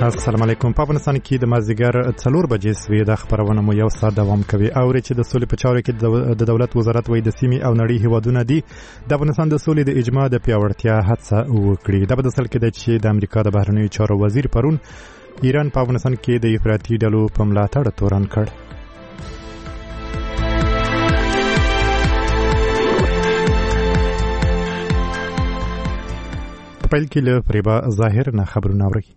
السلام علیکم. په افغانستان کې د مازدیګر 4 بجې سوي د خبرونه مو یو ساعت دوام کوي. اوري چې د سولې په چارو کې د دولت وزارت وایي د سیمې او نړۍ هیوادونه دي د افغانستان د سولې د اجماع د پیاوړتیا هڅه وکړي. دا په داسل کې د چې د امریکا د بهرنیو چارو وزیر پرون ایران په افغانستان کې د افراطي ډلو په ملاتړ تورن کړ. په پیل کې له فریبا ظاهر نه خبرونه اوري.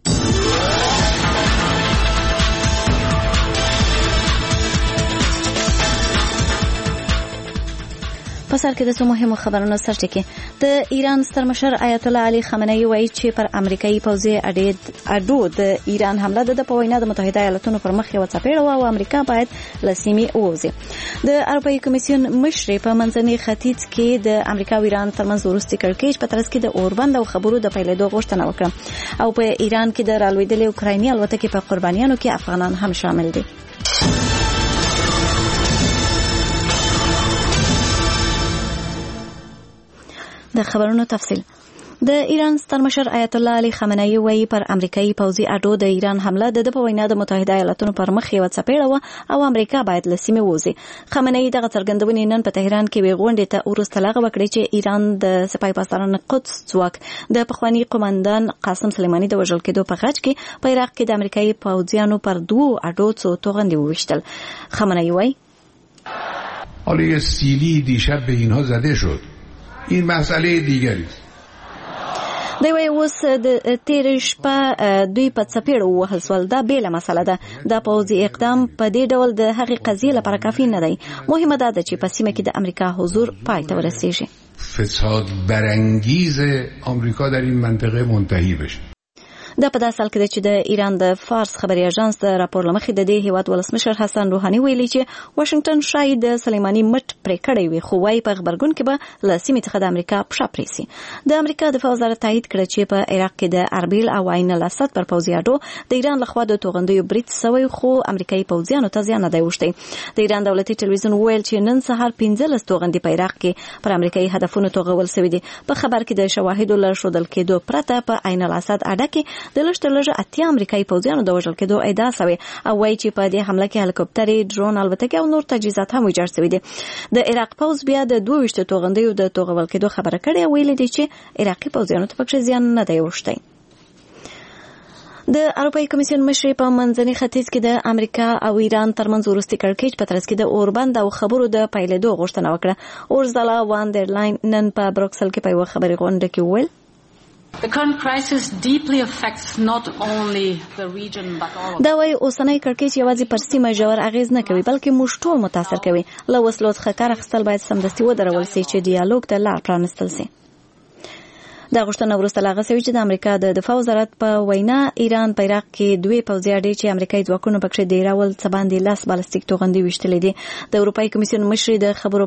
په سر کې د څو مهمو خبرونو سرټکی. د ایران سترمشر آیت الله علي خامنه‌ای وایي چې پر امریکایي پوځي اډو د ایران حمله د په وینا د متحده ایالاتونو پر مخ یو څپېړه او امریکا باید له سیمې ووځي. د اروپایي کمیسیون مشر په منځني ختیځ کې د امریکا او ایران ترمنځ وروستي کړکېچ په ترڅ کې د اوربند او خبرو د پیلېدو غوښتنه وکړه او په ایران کې د رالوېدلې اوکرایني الوتکې په قربانیانو کې افغانان هم شامل دي. د خبرونو تفصیل. د ایران سترمشر آیت الله علي خامنه‌ای وایي پر امریکایي پوځي اډو د ایران حمله د په وینا د متحده ایالاتونو پر مخ یو څپېړه او امریکا باید له سیمې ووځي. خامنه‌ای دغه څرګندونې نن په تهران کې وی غونډې ته ورسته لغوه کړې چې ایران د سپاه پاسداران قدس ځواک د پخوانی قومندان قاسم سلیمانی د وژل کېدو په غچ کې په عراق کې د امریکایي پوځیانو پر 2 اډو څو توغندي وویشتل. خامنه‌ای وایي حالا یه سیلی دیشب به اینها زده شد. این مسئله دیگری است. دی وایي اوس د تیر شپه دوی په څپېړه ووهل سول. دا بیله مسله ده. دا پوځي اقدام په دې ډول د هغې قضیې لپاره کافي نه دی. مهمه ده چې په سیمه کې د امریکا حضور پای ته ورسیږي. فساد برانگیز آمریکا در این منطقه منتهی بشه. دا په داسې حال کې چې د ایران د فارس خبري اژانس د راپور لمخې د دې هیواد ولسمشر حسن روحاني ویلي چې واشنگټن شاید د سلیمانی مټ پرې کړی وي خو وايي په خبرګون کې به له سیمې څخه د امریکا پښه پریسي. د امریکا دفاع وزارت تایید کړ چې په عراق کې د اربیل او عین الاسد پر پوځي اډو د ایران لخوا د توغندیو برید سوی خو امریکایي پوځیانو ته زیان نه دی وشتی. د ایران دولتي ټلویزیون ویل چې نن سهار 15 توغندي په عراق کې پر امریکایي هدفونو توغول شوی دي. په خبر کې د شواهدو له شودل کېدو پرته په عین الاسد اډه کې د لږ اتیا امریکایي پوځیانو د وژل کېدو ادعا شوې او وایي چې په دې حمله کې هلیکوپټرې، ډرون الوتکې او نور تجهیزات هم ویجاړ شوي دي. د عراق پوځ بیا د 22 توغندیو د توغول کېدو خبره کړې او ویلي دي چې عراقي پوځیانو ته پکې زیان نه دی وشتی. د اروپایي کمیسیون مشر په منځني ختیځ کې د امریکا او ایران ترمنځ وروستي کړکېچ په ترڅ کې د اوربند او خبرو د پیلېدو غوښتنه وکړه. اورزالا وان در لاین نن په بروکسل کې په یوه خبري غونډه کې وویل The current crisis deeply affects not only the region but all of us. دا وایي اوسنۍ کړکېچ یوازې پر سیمه ژور اغېز نه کوي بلکې موږ ټول متاثر کوي. له وسلو څخه کار اخیستل باید سمدستي ودرول سي چې ډیالوګ ته لار پرانستل سي. دا غوښتنه وروسته لا غسوي چې د امریکا د دفاع وزارت په وینا ایران په عراق کې 2 پوځي اډې چې امریکایي ځواکونو پکې د راول څه باندې لاس بالستیک توغندي وشتلې دي. د اروپایي کمیسیون مشر د خبرو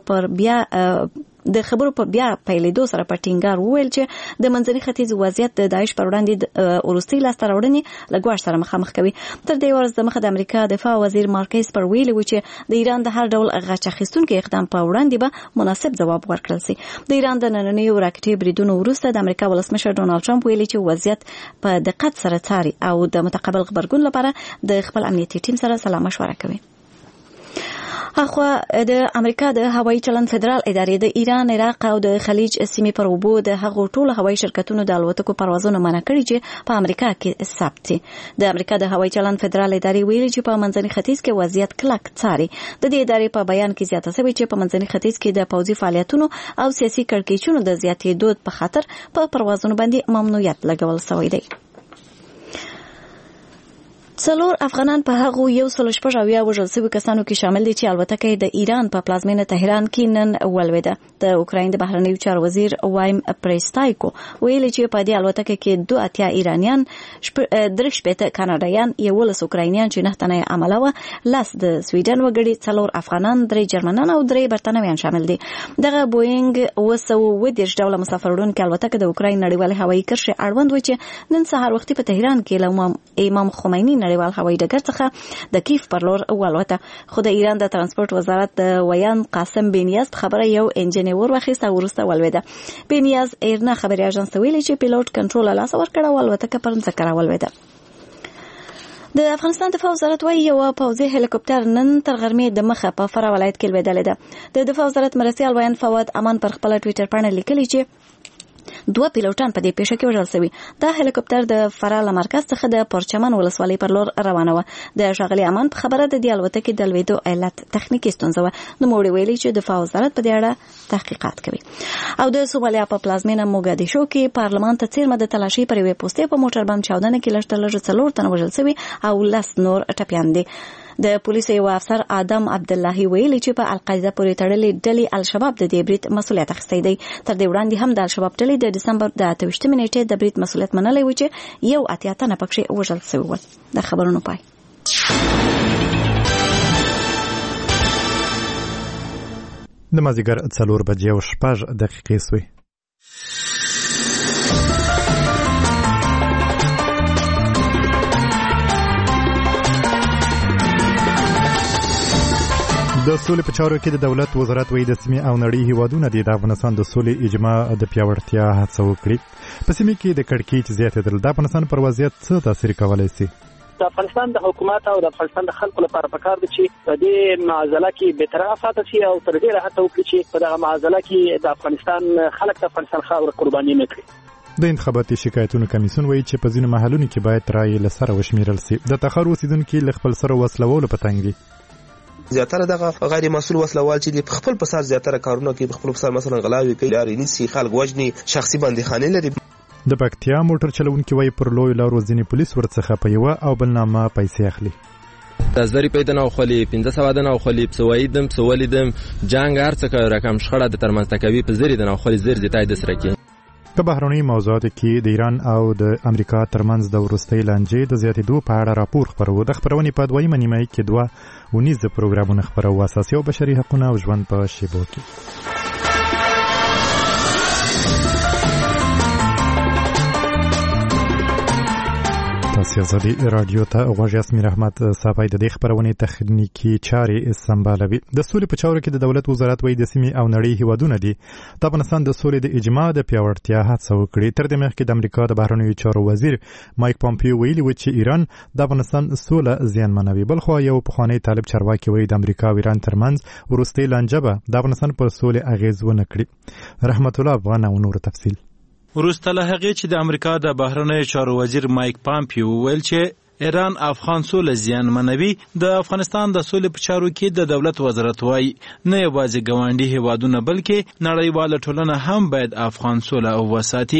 په بیا پیلېدو سره په ټینګار وویل چې د منځني ختیځ وضعیت د داعش پر وړاندې وروستي لاسته راوړنې له ګواښ سره مخامخ کوي. تر دې ورځ د مخه د امریکا دفاع وزیر مارکیز پر ویلي و چې د ایران د هر ډول غچ اخیستونکو اقدام په وړاندې به مناسب ځواب ورکړل شي. د ایران د نننیو راکټي بریدونو وروسته د امریکا ولسمشر ډونالد ټرمپ ویلي چې وضعیت په دقت سره څاري او د متقابل غبرګون لپاره د خپل امنیتي ټیم سره سلا مشوره کوي. اخوا د امریکا د هوایي چلند فدرال ادارې د ایران، عراق او د خلیج سیمې پر اوبو د هغو ټولو هوایي شرکتونو د الوتکو پروازونو منع کړي چې په امریکا کې ثبت دي. د امریکا د هوایي چلند فدرال ادارې ویلي چې په منځني ختیځ کې وضعیت کلک څاري. د دې ادارې په بیان کې زیاته شوې چې په منځني ختیځ کې د پوځي فعالیتونو او سیاسي کړکېچونو د زیاتېدو په خاطر په پروازونو باندې ممنوعیت لګول شوی دی. 4 افغانان په هغو 116 وژل شوي کسانو کې شامل دي چې الوتکه د ایران په پلازمینه تهران کې نن ولوېده. د اوکراین د بهرنیو چارو وزیر وایم پریستایکو ویلي چې په دې الوتکه کې 2 ایرانیان، 3 کاناډایان، 11 اوکراینیان چې 9 تنه عمله و، 10 د سویډن وګړي، 4 افغانان، 3 جرمنان او 3 برتانویان شامل دي. دغه بوینګ 910 ډوله مسافروړونکې الوتکه د اوکراین نړیوال هوایي کرښې اړوند و چې نن سهار وختي په تهران کې له امام خمیني نړیوال هوایي ډګر څخه د کیف پر لور والوته. خو د ایران د ترانسپورت وزارت د ویان قاسم بنیاز خبره یو انجینیر ورخیسته ورسته ولویده. بنیاز ایرنا خبري اژانس ویلي چې پیلوټ کنټرول لاس ورکړ او الوتکه پر ځمکه راولویده. د افغانستان دفاع وزارت وايي یو پوځي هلیکوپټر نن تر غرمې د مخه په فراه ولایت کې لوېدلې ده. د دفاع وزارت مرستیال ویان فواد امان پر خپل ټویټر باندې لیکلي چې 2 پیلوټان په دې پیښه کې وژل شوي. دا هلیکوپټر د فراه له مرکز څخه د پرچمن ولسوالۍ پر لور روانه وه. د ښاغلي امان په خبره د دې الوتکې د لوېدو علت تخنیکي ستونزه وه. نوموړي ویلي چې دفاع وزارت په دې اړه تحقیقات کوي. او د سومالیا په پلازمینه موګادیشو کې پارلمان ته څیرمه د تلاشي پر یوې پوستې په موټر بم چاودنه کې لږ تر لږه 4 تنه وژل شوي او 10 نور ټپیان دي. د پولیسو یو افسر آدم عبداللهي ویلي چې په القاعده پورې تړلې ډلې الشباب د دې برید مسؤلیت اخیستی دی. تر دې وړاندې هم د الشباب ډلې د دسمبر د 28 نیټې د برید مسؤلیت منلی و چې یو 80 تنه پکې وژل شوي ول. د خبرونو پای. د مازدیګر 4 بجې او 6 دقیقې سوې. د سولې په چارو کې د دولت وزارت وایي د سیمې او نړۍ هیوادونه د افغانستان د سولې اجماع د پیاوړتیا هڅه وکړي. په سیمه کې د کړکېچ زیاتېدل د افغانستان پر وضعیت څه تاثیر کولی شي؟ د افغانستان د حکومت او د افغانستان د خلکو لپاره پکار دي چې په دې معضله کې به طرفه شي او تر ډیره هڅه وکړي چې په دغه معضله کې د افغانستان خلک د افغانستان خاوره قرباني نه کړي. د انتخاباتي شکایتونو کمیسیون وایي چې په ځینو محلونو کې باید رایې له سره وشمیرل شي. د تخار اوسیدونکي له خپل سره وسلوالو په تنګ دي. زیاتره دغه غیر مسؤل وسلوال چې په خپل پسار زیاتره کارونه کوي، په خپل پسار مثلا غلاوي کوي، لاري نيسي، خلک وجني، شخصي بندیخانه لري. د پکتیا موټر چلونکي وایي پر لوی لارو ځینې پولیس ورڅخه په یوه او بل نامه پیسې اخلي. تزدری پیدا او خلی 1500 دنه او خلی بسویدم سوالیدم جنگ هرڅه رقم شخړه د ترمنځ تکوي په زری دنه او خلی زر زیاتای د سره کې. په بهرنۍ موضوعاتو کې د ایران او د امریکا ترمنځ د وروستۍ لانجې د زیاتېدو په اړه راپور خپرو. د خپرونې په دویمه نیمایي کې 2 ونیز پروګرامونه خپرو، اساسي او بشري حقونه او ژوند په شیبو کې. تاسو ازادي رادیو ته غوږ یاست. میر احمد صافی د دې خبرونې تخنیکی چارې سمبالوي. د سولې په چارو کې د دولت وزارت وایي د سیمې او نړۍ هیوادونه دي د افغانستان د سولې د اجماع د پیاوړتیا هڅه وکړي. تر دې مخکې د امریکا د بهرنیو چارو وزیر مایک پامپیو ویلي و چې ایران د افغانستان سوله زیانمنوي. بلخو یو پخوانی طالب چارواکي وایي د امریکا او ایران ترمنځ وروستۍ لانجه به د افغانستان پر سولې اغیز ونه کړي. رحمت الله افغان او نور تفصیل. وروسته له هغې چې د امریکا د بهرنیو چارو وزیر مایک پامپیو ویل چې ایران افغان سوله زیانمنوي، د افغانستان د سولې په چارو کې د دولت وزارت وایي نه یوازې ګاونډي هیوادونه بلکې نړیواله ټولنه هم باید افغان سوله وساتي.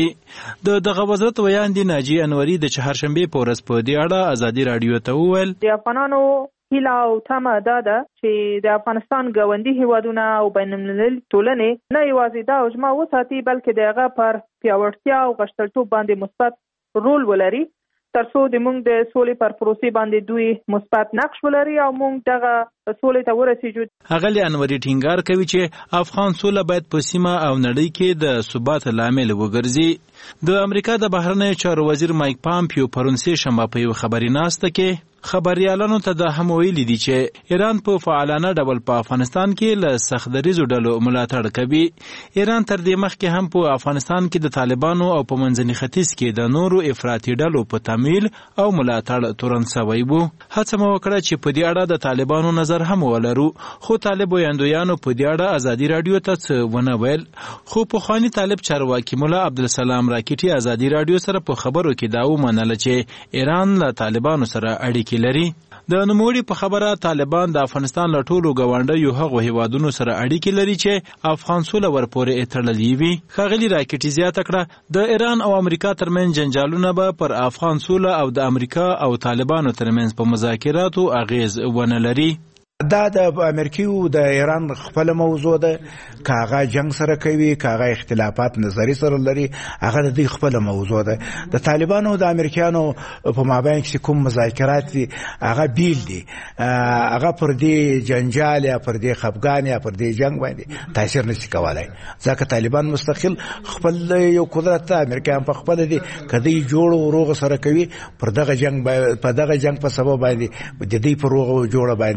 دغه وزارت ویاندې ناجیه انوري د چهارشنبې په ورځ په دې اړه ازادي رادیو ته وویل د افغانانو هیله او تمه دا ده چې د افغانستان ګاونډي هیوادونه او بین المللي ټولنې نه یوازې دا اجماع وساتي بلکې د هغه پر پیاوړتیا او غښتلتوب باندې مثبت رول ولري ترڅو د موږ د سولې پر پروسې باندې دوی مثبت نقش ولري او موږ دغه سولې ته ورسیږو. ښاغلي انوري ټینګار کوي چې افغان سوله باید په سیمه او نړۍ کې د ثبات لامل وګرځي. د امریکا د بهرنیو چارو وزیر مایک پامپیو پرون سه شنبه په یو خبري ناسته کې خبريالانو ته د هم ویلي دي چې ایران په فعالانه ډول په افغانستان کې له سختدریزو ډلو ملاتړ کوي. ایران تر دې مخکې هم په افغانستان کې د طالبانو او په منځني ختیځ کې د نورو افراطي ډلو په تمویل او ملاتړ تورن سوی وو. هڅه مو وکړه چې په دې اړه د طالبانو نظر هم ولرو، خو طالب ویاندویانو په دې اړه ازادي رادیو ته څه ونه ویل. خو پخوانی طالب چارواکي مولا عبدالسلام راکټي ازادي رادیو سره په خبرو کې دا ومنله چې ایران له طالبانو سره اړیکې لري. د نوموړي په خبره طالبان د افغانستان له ټولو ګاونډیو هغو هیوادونو سره اړیکې لري چې افغان سوله ورپورې تړلې وي. ښاغلي راکټي زیاته کړه د ایران او امریکا ترمنځ جنجالونه به پر افغان سوله او د امریکا او طالبانو ترمنځ په مذاکراتو اغیز ونه لري. دا د امریکا او د ایران خپل موضوع ده، کاغه جنگ سره کوي، کاغه اختلافات نظری سره لري، هغه د دې خپل موضوع ده. د طالبانو او د امریکایانو په مابین کې کوم مذاکرات دي هغه بیل دي، هغه پر دې جنجال یا پر دې خفګان یا پر دې جنگ باندې تاثیر نشي کولای. ځکه طالبان مستقل خپل یو قدرت ته امریکایان په خپل دي کدی جوړ او روغ سره کوي پر دغه جنگ په سبب باندې د دې پر روغ جوړ باندې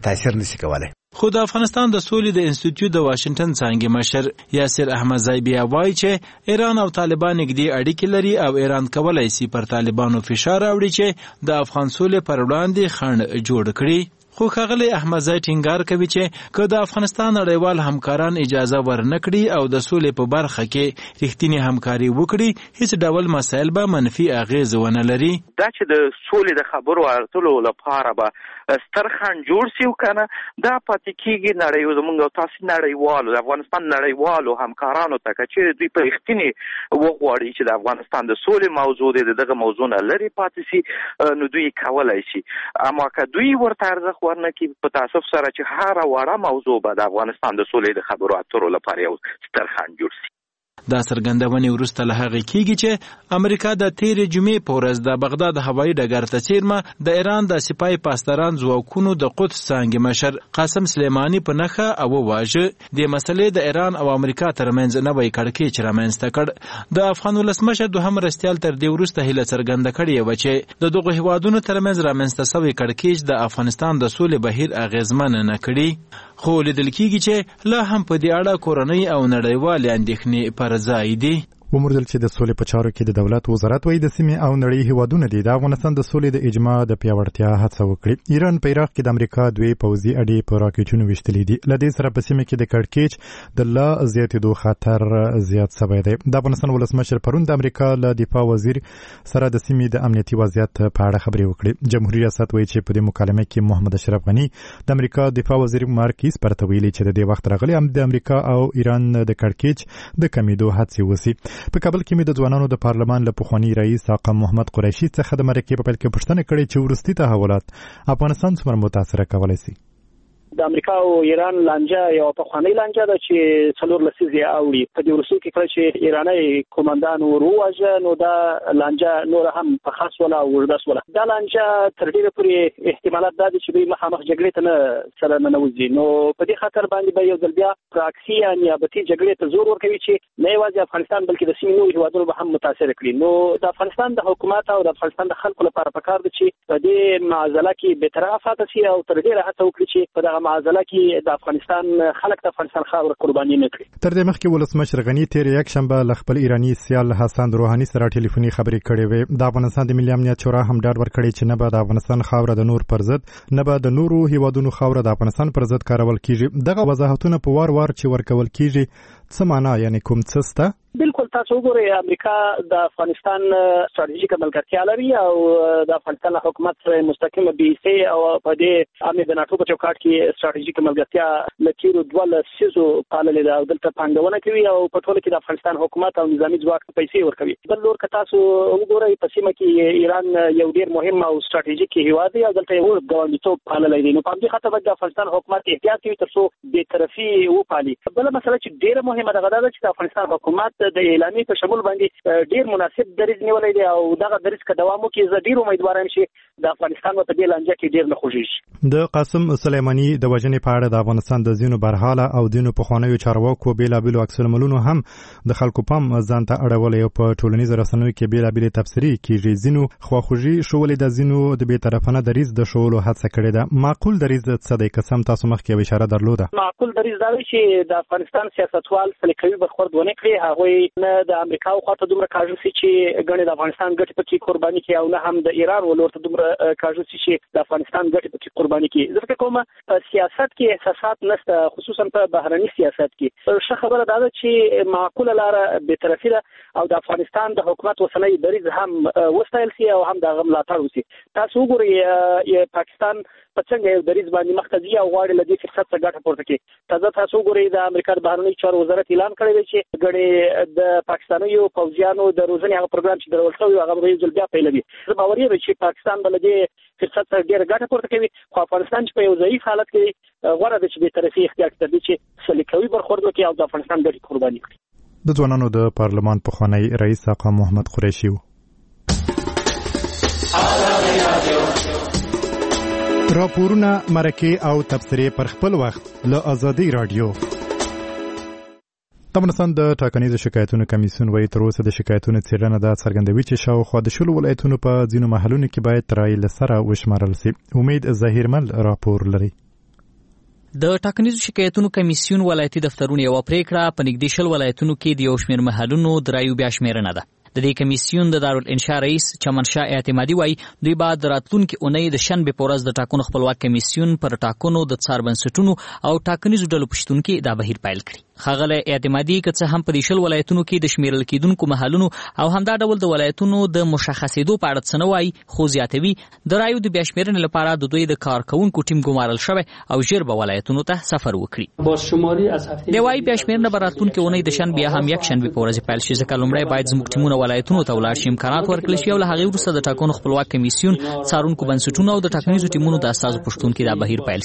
تاثیر نشي کولای. خو د افغانستان د سولې د انسټیټیوټ د واشنگټن څانګې مشر یاسر احمدزی بیا وایي چې ایران او طالبان نږدې اړیکې لري او ایران کولای شي پر طالبانو فشار راوړي چې د افغان سولې پر وړاندې خنډ جوړ کړي. خو ښاغلی احمدزی ټینګار کوي چې که د افغانستان نړیوال همکاران اجازه ورنکړي او د سولې په برخه کې رښتینې همکاري وکړي هیڅ ډول مسایل به منفي اغیز ونه لري. دا چې د سولې د خبرو اترو لپاره به ستر خنډ جوړ شي کنه دا پاتې کیږي نړیوال زموږ تاسو نړیوالو د افغانستان نړیوالو همکارانو ته چې دوی په رښتینې وغواړي چې د افغانستان د سولې موضوع دغه موضوع نه لري پاتې شي نو دوی کولای شي اما که دوی ورته ارزښت ورنکړي په تاسف سره چې هر وړه موضوع به د افغانستان د سولې د خبرو اترو لپاره یو ستر خنډ جوړ شي. دا څرګندونې وروسته له هغې کېږي چې امریکا د تېرې جمعې په ورځ د بغداد هوایي ډګر ته څیرمه د ایران د سپاه پاسداران ځواکونو د قدس څانګې مشر قاسم سلیماني په نښه وواژه. د مسلې د ایران او امریکا ترمنځ نوی کړکېچ رامنځته کړ. د افغان ولسمشر دوهم مرستیال تر دې وروسته هیله څرګنده کړې وه چې د دغو هیوادونو ترمنځ رامنځته سوی کړکېچ د افغانستان د سولې بهیر اغیزمن نه کړي. خو لیدل کېږي چې لا هم په دې اړه کورنۍ او نړیوالې اندېښنې پر ځای دي. وموندل چې د سولې په چارو کې د دولت وزارت وایي د سیمې او نړۍ هیوادونه دي د افغانستان د سولې د اجماع د پیاوړتیا هڅه وکړي. ایران په عراق کې د امریکا دوی پوځي اډې په راکېټونو ویشتلې دي. له دې سره په سیمه کې د کړکېچ د لا زیاتېدو خطر زیات شوی دی. د افغانستان ولسمشر پرون د امریکا له دفاع وزیر سره د سیمې د امنیتي وضعیت په اړه خبرې وکړې. جمهوریت ریاست وایي چې په دې مکالمه کې محمد اشرف غني د امریکا دفاع وزیر مارکیس پرته ویلي چې د دې وخت راغلی د امریکا او ایران د کړکېچ د کمیدو هڅې وسی. په کابل کې د ځوانانو د پارلمان له پخواني رئیس آقا محمد قریشي څخه د مرکې په پیل کې پوښتنه کړې چې وروستي تحولات افغانستان څومره متاثره کولی شي. د امریکا او ایران لانجه یو پخوانی لانجه ده چې څلور لسیزې اوړي. په دې وروستیو کې کله چې ایرانی قومندان وروواژه نو دا لانجه نور هم په خاص ولا ورده سوله. دا لانجه تر ډیره پورې احتمالات دا دي چې دوی مخامخ جګړې ته نه سره ننوځي. نو په دې خاطر باندې به یو ځل بیا پراکسي یا نیابتي جګړې ته زور ورکوي چې نه یوازې افغانستان بلکې د سیمې نورو هیوادونو به هم متاثر کړي. نو د افغانستان د حکومت او د افغانستان د خلکو لپاره پکار دي چې په دې معضله کې بېطرفه پاتې شي او تر ډیره هڅه وکړي چې په دغه معضله کې د افغانستان خلک د افغانستان خاوره قرباني نه کړي. تر دې مخکې ولسمشر غني تیر یک شنبه له خپل ایرانی سیال حسن روحاني سره ټلیفوني خبرې کړې وې. د افغانستان د ملي امنیت شورا هم ډاډ ورکړی چې نه به د افغانستان خاوره د نور پر ضد نه به د نورو هیوادونو خاوره د افغانستان پر ضد کارول کیږي. دغه وضاحتونه په وار وار چې ورکول کیږي څه معنا یعنی کوم څه سته؟ بالکل تاسو وګورئ امریکا د افغانستان ستراتیژیک ملګرتیا لري او د افغانستان حکومت سره مستقیمه بیسي او په دې امنیت د ناتو په چوکاټ کې ستراتیژیک ملګرتیا لکیرو دوله سيزو پاللې ده او دلته پانګونه کوي او په ټول کې د افغانستان حکومت او نظامی ځواک ته پیسې ورکوي. بل لور که تاسو وګورئ په سیمه کې ایران یو ډیر مهم او ستراتیژیک هیواد دی او دلته یو ګاونډیتوب پاللې دي. نو په دې خاطر د افغانستان حکومت احتیاط کوي ترڅو بې طرفي وپالي. بل مسله چې ډیره مهمه ده دا چې د افغانستان حکومت د اعلامي په شمول باندې ډیر مناسب دریځ نیولې دی او دغه دریځ که دوام وکړي زه ډیر امیدوار یم چې د افغانستان په دې لانجه کې ډیر نه خوږیږي. د قاسم سلیماني د وژنې په اړه د افغانستان د ځینو برحاله او ځینو پخوانیو چارواکو بیلابیلو عکس العملونو هم د خلکو پام ځان ته اړولی او په ټولنیزو رسنیو کې بیلابیلې تبصرې کیږي. ځینو خواخوږي شولې د ځینو د بېطرفانه دریځ د ښولو هڅه کړې ده. معقول دریځ څه دی؟ قسم تاسو مخکې یو اشاره درلوده. معقول دریځ دا دی چې د افغانستان سیاستوال سلیقوي برخورد ونه کړي. هغوی نه د امریکا خواته دومره کاږي چې ګڼې د افغانستان ګټې پکې قرباني کړي او نه هم د ایران ولورته دومره کاږي چې د افغانستان ګټې پکې قرباني کړي. زه فکر کوم په سیاست کې احساسات نشته، خصوصا په بهرني سیاست کې. ښه خبره دا ده چې معقوله لاره بېطرفي ده او د افغانستان د حکومت اوسنی دریځ هم وستایل شي او هم د هغه ملاتړ وشي. تاسو وګورئ پاکستان په څنګه یو دریځ باندې مخ ته ځي او غواړي له دې فرصت څخه ګټه پورته کړي. تاسو وګورئ د امریکا د بهرنیو چارو وزارت اعلان کړی دی چې ګڼې د پاکستانیو پوځیانو د روزنې هغه پروګرام چې درول شوی هغه به یو ځل بیا پیلوي. زه باور یم چې پاکستان به له دې فرصت څخه ډېره ګټه پورته کوي، خو افغانستان چې په یو ضعیف حالت کې غوره ده چې بېطرفي اختیار کړي چې سلیقوي برخورد وکړي او د افغانستان ګټې قرباني کړي. د ځوانانو د پارلمان پخوانی رئیس آقا محمد قریشي و. راپورونه، مرکې او تبصرې پر خپل وخت له آزادۍ رادیو. د افغانستان د ټاکنیزو شکایتونو کمیسیون وایي تر اوسه د شکایتونو څېړنه دا څرګندوي چې شاوخوا د 10 ولایتونو په ځینو محلونو کې باید ترای له سره وشمارل شي. امید ظهیرمل راپور لري. د ټاکنیزو شکایتونو کمیسیون ولایتي دفترونه یو پریکړه په نږدې شل ولایتونو کې د یو شمېر محلونو د رایو بیا شمېرنه ده. د دې کمیسیون د دارالانشا رئیس چمنشاه اعتمادي وایي دوی بعد راتلونکي اونۍ د شنبې په ورځ د ټاکنو خپلواک کمیسیون پر ټاکنو د څار بنسټونو او ټاکنیزو ډلو په شتون کې دا بهیر پیل کړي. ښاغلی اعتمادي که څه هم په دې شل ولایتونو کې د شمیرل کېدونکو محلونو او همدا ډول د ولایتونو د مشخصېدو په اړه څه نه وایي، خو زیاتوي د رایو د بیا شمېرنې لپاره د دوی د کارکوونکو ټیم ګمارل شوی او ژر به ولایتونو ته سفر وکړي. دی وایي بیا شمېرنه به راتلونکې اونۍ د شنبې هم یکشنبې په ورځ پیل شي، ځکه لومړی باید زموږ ټیمونه ولایتونو ته ولاړ شي، امکانات ورکړل شي او له هغې وروسته د ټاکنو خپلواک کمیسیون څارونکو بنسټونو او د ټاکنیزو ټیمونو د استازو په شتون کې دا بهیر پیل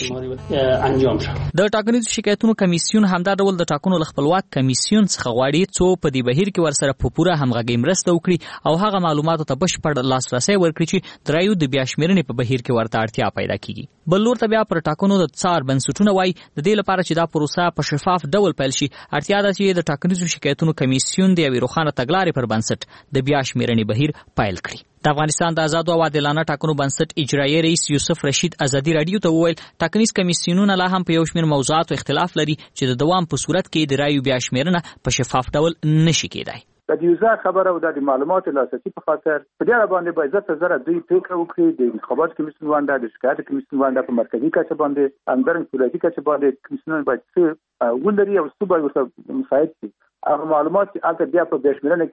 شي. د ټاکنیزو شکایتونو کمیسیون همدا ډول د ټاکنو له خپلواک کمیسیون څخه غواړي څو په دې بهیر کې ورسره په پوره همغږۍ مرسته وکړي او هغه معلوماتو ته بشپړ لاسرسی ورکړي چې د رایو د بیا شمېرنې په بهیر کې ورته اړتیا پیدا کیږي. بل لور ته بیا پر ټاکنو د څار بنسټونه وایي د دې لپاره چې دا پروسه په شفاف ډول پیل شي اړتیا ده چې د ټاکنیزو شکایتونو کمیسیون د یوې روښانه تګلارې پر بنسټ د بیا شمېرنې بهیر پیل کړي. د افغانستان د آزادو او عادلانه ټاکنو بنسټ اجرایي رئیس یوسف رشید ازادي راډیو ته وویل ټاکنیز کمیسیونونه لا هم په یو شمېر موضوعاتو اختلاف لري چې د دوام په صورت کې د رایو بیا شمېرنه په شفاف ډول نشي کېدای. د یوزر خبره او د معلوماتو لاسرسي په خاطر په دې اړه باندې باید زره دوی فکر وکړي. د انتخابات کمیسیون باندې د شکایت کمیسیون باندې په مرکزي کچه باندې همدارنګه ولایتي کچه باندې کمیسیون باید څه ولري او څه باید ورته مساعد شي. هغه معلومات چې البته بیا په بشمېرنه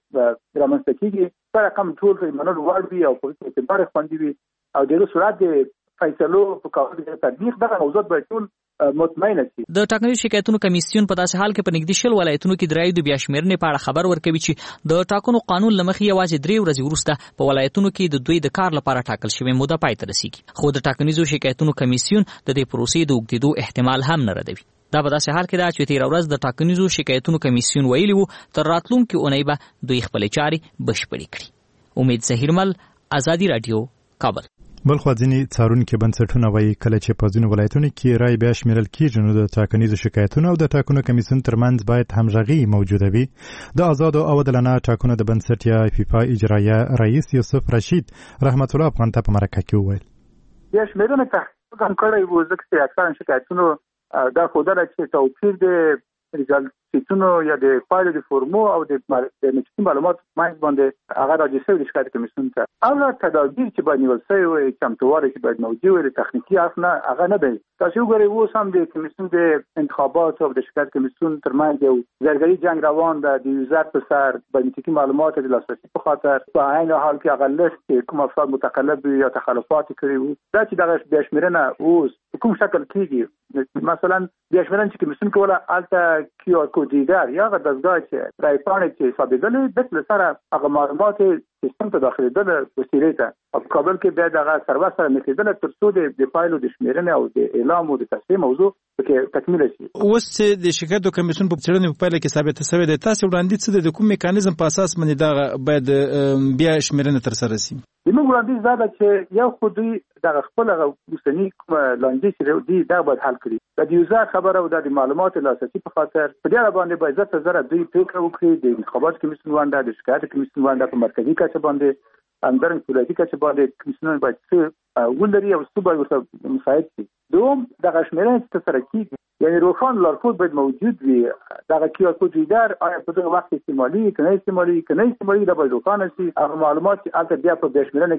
کې رامنځته کیږي په رقم ټول په منلو وړ وي او په اعتبار خوندي وي او د سرعت د فیصلو په کولو کې تطبیق دغه موضوعات باید ټول مطمئن شي. د ټاکنیزو شکایتونو کمیسیون په داسې حال کې په نږدې شل ولایتونو کې د رایو د بیا شمېرنې په اړه خبر ورکوي چې د ټاکنو قانون له مخې یوازې 3 ورځې وروسته په ولایتونو کې د دوی د کار لپاره ټاکل شوې موده پای ته رسیږي، خو د ټاکنیزو شکایتونو کمیسیون د دې پروسې د اوږدېدو احتمال هم نه ردوي. دا په داسې حال کې ده چې تېره ورځ د ټاکنیزو شکایتونو کمیسیون ویلي وو تر راتلونکي اونۍ به دوی خپلې چارې بشپړې کړي. امید ظهیرمل، ازادي راډیو، کابل. بلخوا ځینې څارونکي بنسټونه وایي کله چې په ځینو ولایتونو کې رای بیا شمېرل کېږي نو د ټاکنیزو شکایتونو او د ټاکنو کمیسیون ترمنځ باید همغږي موجوده وي. د آزادو او عادلانه ټاکنو د بنسټ یا فیفا اجرایه رئیس یوسف رشید رحمت الله افغان ته په مرکه کې وویل بیا شمېرنه تحقیق هم کړی و، ځکه چې اکثره شکایتونو دا ښودله چې توپیر د ریزالټونو یا د پایلو د فورمو او د نتیجې معلومات منځ باندې هغه راجع شوی د شکایت کمیسیون ته. هغه تدابیر چې باید نیول شوی وي، چمتووالی چې باید موجود وي، د تخنیکي اړخ نه هغه نه دی. تاسو وګورئ اوس هم د کمیسیون د انتخاباتو او د شکایت کمیسیون ترمنځ یو زرګري جنگ روان ده. د یوزر په سر بایومتریکي معلومات د لاسرسي په خاطر په عین حال کې هغه لیست کوم افراد متقلب یا تخلفات کړي وو، دا چې دغه بیا شمېرنه اوس کوم شکل کېږي. مثلا بیا شمېرنه چې کمیسیون کوله الته کیو آر کود دیدار یا هغه دستګاه چې رای پاڼې چې ثابتېدلې د سره هغه معلومات سیستم ته داخلېدل وسیلې ته او په کابل کې بیا دغه سرور سره نښلېدل تر څو د پایلو د شمېرنې او د اعلام او د تصحیح موضوع پکې تکمیل شي. اوس چې د شکایتو کمیسیون په څېړنې په پایله کې ثابته شوې ده، تاسو وړاندیز څه د کوم میکانیزم په اساس باندې دا باید بیا شمېرنه ترسره شي؟ زموږ وړاندیز دا ده چې یو خو دوی دغه خپل اوسني لاندې چې دی دا باید حل کړي. د یوزر خبره او د معلوماتو لاسرسي په خاطر په دې اړه باندې باید زره دوی فکر وکړي. د انتخابات کمیسیون باندې د شکایت کمیسیون باندې په مرکزي کچه باندې همدارنګه ولایتي کچه باندې کمیسیون باید څه ولري او څه باید ورته مساعد شي. دوم دغه شمېرنه چې ترسره کېږي یعنې روښانه لارښود باید موجود وي. دغه کیو آر کود ریډر آیا په دغه وخت استعمالي که نه استعمالي دا باید روښانه شي. هغه معلومات چې هلته بیا په بیا شمېرنه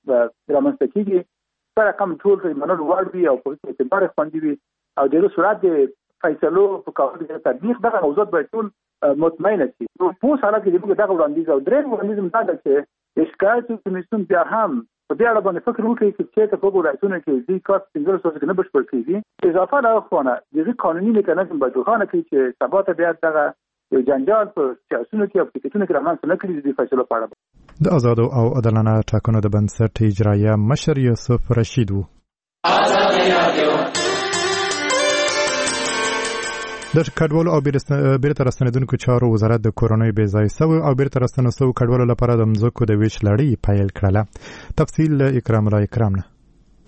کې رامنځته کېږي په رقم ټول په منلو وړ وي او په اعتبار خوندي وي او د سرعت د فیصلو په کولو کې تطبیق دغه موضوعات باید ټول مطمئن شي. نو په حالت کې موږ دغه وړاندیز او درې وړاندیز دا ده چې شکایت کمیسیون بیا هم په دې اړه باندې فکر وکړي چې په ولایتونو کې دې کار څنګه څه کې نه بشپړ کیږي. اضافه لا خونه د قانوني میکانیزم باید روښانه کړي چې ثبات بیا دغه یو جنجال په سیاسيونو کې او پټیکټونو کې رامنځته نه کړي د فیصلو په اړه. د آزادو او عادلانه ټاکنو د بنسټ اجرایه مشر یوسف رشید وو. د کډوالو او بیرته راستنېدونکو چارو وزارت د کورونای بې ځای شویو او بیرته راستنو شویو کډوالو لپاره د مځکو د ویش لړۍ پیل کړله. تفصیل اکرام الله اکرام نه.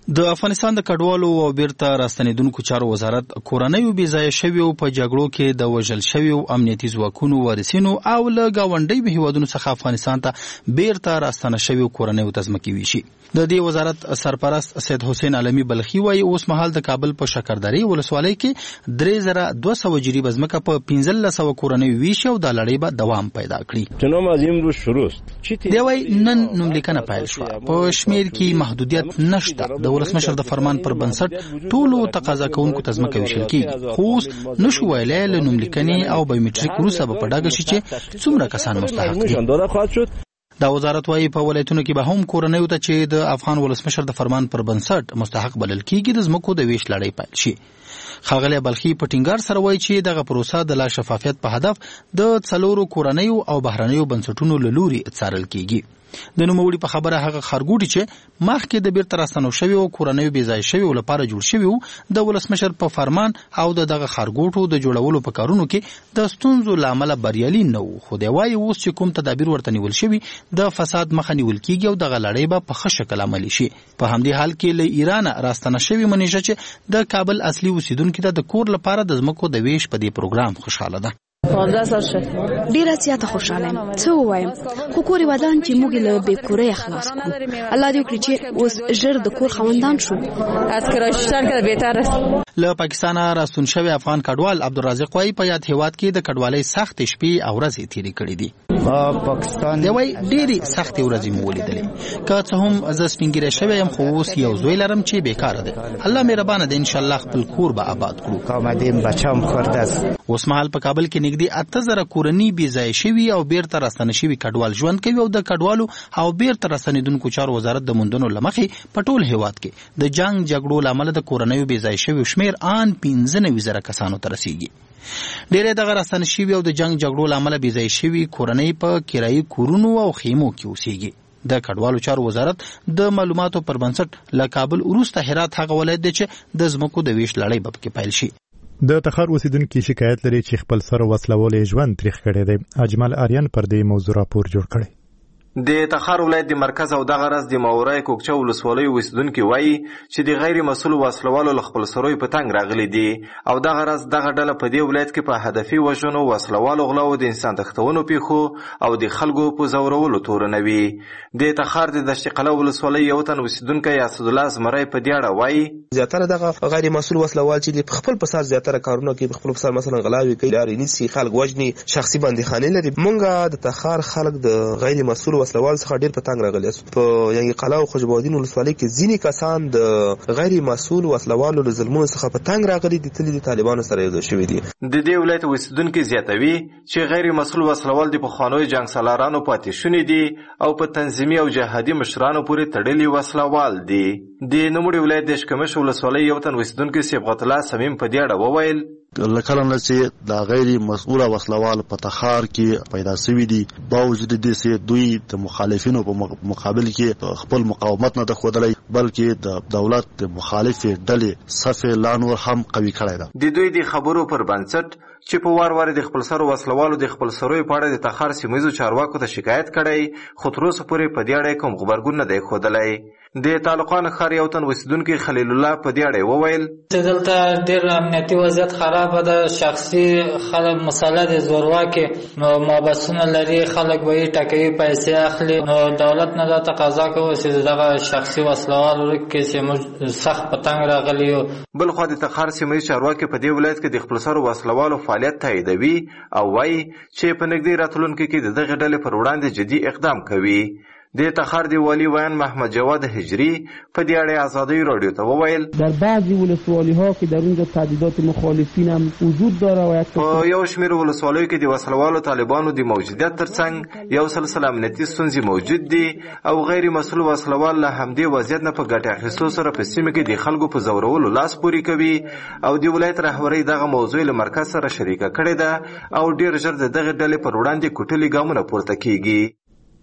د افغانستان د کډوالو او بیرته راستنیدونکو چارو وزارت کورنۍ بې ځایه شویو په جګړو کې د وژل شویو امنیتي ځواکونو وارثینو او له ګاونډي هیوادونو څخه افغانستان ته بیرته راستنه شویو کورنۍ ته ځمکې ویشي. د دې وزارت سرپرست سید حسین علمی بلخي وایي اوس مهال د کابل په شکردرې ولسوالۍ کې 3200 جریب ځمکه په 1500 کورنۍ ویشي او د لړۍ به دوام پیدا کړي. جناب از امروز شروع است. دی وایي نن نوملیکنه پیل شوه. په شمیر کې محدودیت نشته. د ولسمشر د فرمان پر بنسټ ټولو تقاضا کوونکو ته ځمکه ویشل کیږي. خو اوس نشو ویلی له نوملیکنې او بایومټریک وروسته به په ډاګه شي چې څومره کسان مستحق دي. دا وزارت وايي په ولایتونو کې به هم کورنۍ ته چې د افغان ولسمشر د فرمان پر بنسټ مستحق بلل کیږي د ځمکو د ویش لړۍ پیل شي. ښاغلی بلخي په ټینګار سره وایي چې دغه پروسه د لا شفافیت په هدف د 4 کورنیو او بهرنیو بنسټونو له لوري څارل کیږي. د نوموړي په خبره هغه خارګوټي چې مخکې د بیرته راستنو شویو کورنیو بې ځای شویو لپاره جوړ شوي وو د ولسمشر په فرمان او دغه خارګوټو د جوړولو په کارونو کې د ستونزو له امله بریالي نه وو. خو دی وایي اوس چې کوم تدابیر ورته نیول شوي د فساد مخه نیول کیږي او دغه لړۍ به په ښه شکل عملي شي. په همدې حال کې له ایرانه راستنه شوي منیژه چې د کابل اصلي اوسیدونکو ته د کور لپاره د ځمکو د ویش په دې پروګرام خوشحاله ده. 15 سال شد. ډیره زیاته خوشاله یم. څه وایم؟ خو کور ودان چې موږ له بې کورۍ خلاص کړو. الله دې وکړي چې اوس ژر د کور خاوندان شو. از کرایشتر که بهتر است. له پاکستان راستون شوی افغان کډوال عبدالرازق وايي په یاد هیواد کې د کډوالۍ سخت شپې او ورځې تیرې کړې دي. پاکستان دی وایي ډېرې سختې ورځې مې ولیدلې. که څه هم زه سپین ږیری شوی یم خو اوس یو زوی لرم چې بیکاره دی. الله مهربانه دی انشاءالله خپل کور به آباد کړو. آمدیم بچم کرده است. اوس مهال په کابل کې نږدې 8000 کورنۍ بې ځای شوي او بیرته راستنه شوي کډوال ژوند کوي او د کډوالو او بیرته راستنېدونکو چارو وزارت د موندنو له مخې په ټول هیواد کې د جنګ جګړو له امله د کورنیو بې ځای شویو شمېر ان 15000 کسانو ته رسیږي. ډېری دغه راستنه شوي او د جنګ جګړو له امله بې ځای شوي کورنۍ په کرایي کورونو او خیمو کې اوسېږي. د کډوالو چارو وزارت د معلوماتو پر بنسټ له کابل وروسته هرات هغه ولایت دی چې د ځمکو د ویش لړۍ به پکې پیل شي. د تخار اوسیدونکو شکایت لري چې خپل سر وسلوال ژوند تاریخ کړی دی. اجمل آریان پر دې موضوع راپور جوړ کړی. د تخار ولایت د مرکز او دغه راز د ماورای کوکچه ولسوالۍ اوسیدونکو وایي چې د غیر مسؤل وسلوالو له خپل سروي په تنګ راغلي دي او دغه راز دغه ډله په دې ولایت کې په هدفي وژنو وسلوالو غلا او د انسان تښتونو پیښو او د خلکو په زورولو تورنوي. د تخار د دشت قلعه ولسوالۍ یو تن اوسیدونکی اسد الله زمری په دې اړه وایي زیاتره دغه غیر مسؤل وسلوال چې په خپل پسار زیاتره کارونه کوي، په خپل پسار مثلا غلاوي کوي، لارې نیسي، خلک وژني، شخصي بندیخانې لري. مونږ د تخار خلک د غیر مسؤل وسلوال څخه ډیر په تنګ راغلي. په یعنی قلعه او خوشبودین ولسوالۍ کې ځینې کسان د غیر مسؤل وسلوالو له ظلمونو څخه په تنګ راغلي دي، تللي د طالبانو سره یو ځای شوي دي. د دې ولایت اوسیدونکي زیاتوي چې غیر مسؤل وسلوال د پخوانیو جنګ سالارانو پاتې شوني دي او په تنظیمي او جهادي مشرانو پورې تړلي وسلوال دي. د نوموړي ولایت د شکمش ولسوالۍ یو تن اوسیدونکي صبغت الله صمیم په دې اړه وویل لکه نه چې د غیر مسؤل وسلوال په تخار کې پیدا شوي دي، باوجود دې چې دوی د مخالفینو په مقابل کې خپل مقاومت نه ښودلی بلکې د دولت د مخالفې ډلې صف لا نور هم قوي کړی ده. د دوی د خبرو پر بنسټ چې په وار وار د خپل سر وسلوالو د خپل سروي په اړه د تخار سیمهیزو چارواکو ته شکایت کړی خو تر اوسه پورې په دې اړه کوم خبرګون نه دی ښودلی. د تعلقان ښار یو تن اوسیدونکي خلیل الله په دې اړه وویل چې دلته ډېر امنیتي وضعیت خرابه ده، شخصي خلک مسله د زورواکې نو محبسونه لري، خلک به یې ټکوي، پیسې اخلي. نو دولت نه دا تقاضا کوي چې دغه شخصي وسلوال ورکړي چې موږ سخت په تنګ راغلي یو. بل خوا د تخار سیمهیز چارواکي په دې ولایت کې د خپل سرو وسلوالو فعالیت تاییدوي او وایي چې په نږدې راتلونکي کې د دغې ډلې پر وړاندې جدي اقدام کوي. د تخار دی والی ویان محمد جواد هجری په دې اړه آزادی رادیو ته وویل در بعضی ولسوالی ها که در اونجا تعدیدات مخالفین هم وجود داره و په یو شمېر ولسوالیو کې د وسلوالو طالبانو د موجودیت ترڅنګ یو سلسله امنیتي ستونزې موجود دي او غیر مسؤل وسلوال له همدې وضعیت نه په ګټه اخیستو سره په سیمه کې د خلکو په زورولو لاس پورې کوي او د ولایت رهبرۍ دغه موضوع له مرکز سره شریکه کړې ده او ډیر ژر د دغه ډلې پر وړاندې کوټلي ګامونه پورته کیږي.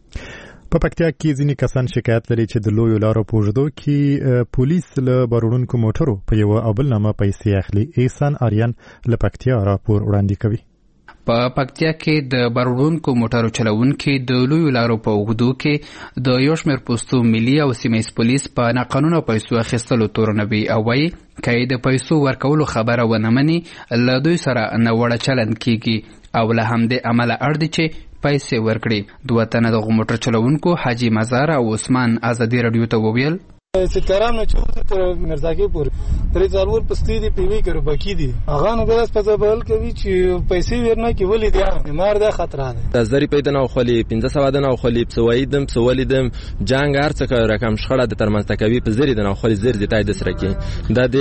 په پکتیا کې ځینې کسان شکایت لري چې د لویو لارو په اوږدو کې پولیس له بارونکو موټرو په یو او بل نامه پیسې اخلي. احسان آریان له پکتیا راپور وړاندې کوي. په پکتیا کې د بارودونکو موټرو چلوونکي د لویو لارو په اوږدو کې د یو شمېر پوستو ملي او سیمه ییز پولیس په ناقانونه پیسو اخیستلو تورنوي او وایي که یې د پیسو ورکولو خبره ونه مني له دوی سره ناوړه چلند کیږي او له همدې امله اړ دي چې پیسې ورکړي. دوه تنه دغو موټر چلوونکو حاجي مزار او عثمان ازادي راډیو ته وویل سترام نه چوت تر مرزاګي پور پرې ضرور پستی دی پیوي کړو باقی دي اغه نو بس په ځبل کوي چې پیسې ورنه کې ولې دی مار ده خطر ده د زری پیدا نو خلی 1500 دنه خلی پسویدم پسولیدم جنگ ارڅه رقم شخړه د ترمنځ کوي په زری دنه خلی زری د تای د سره کې د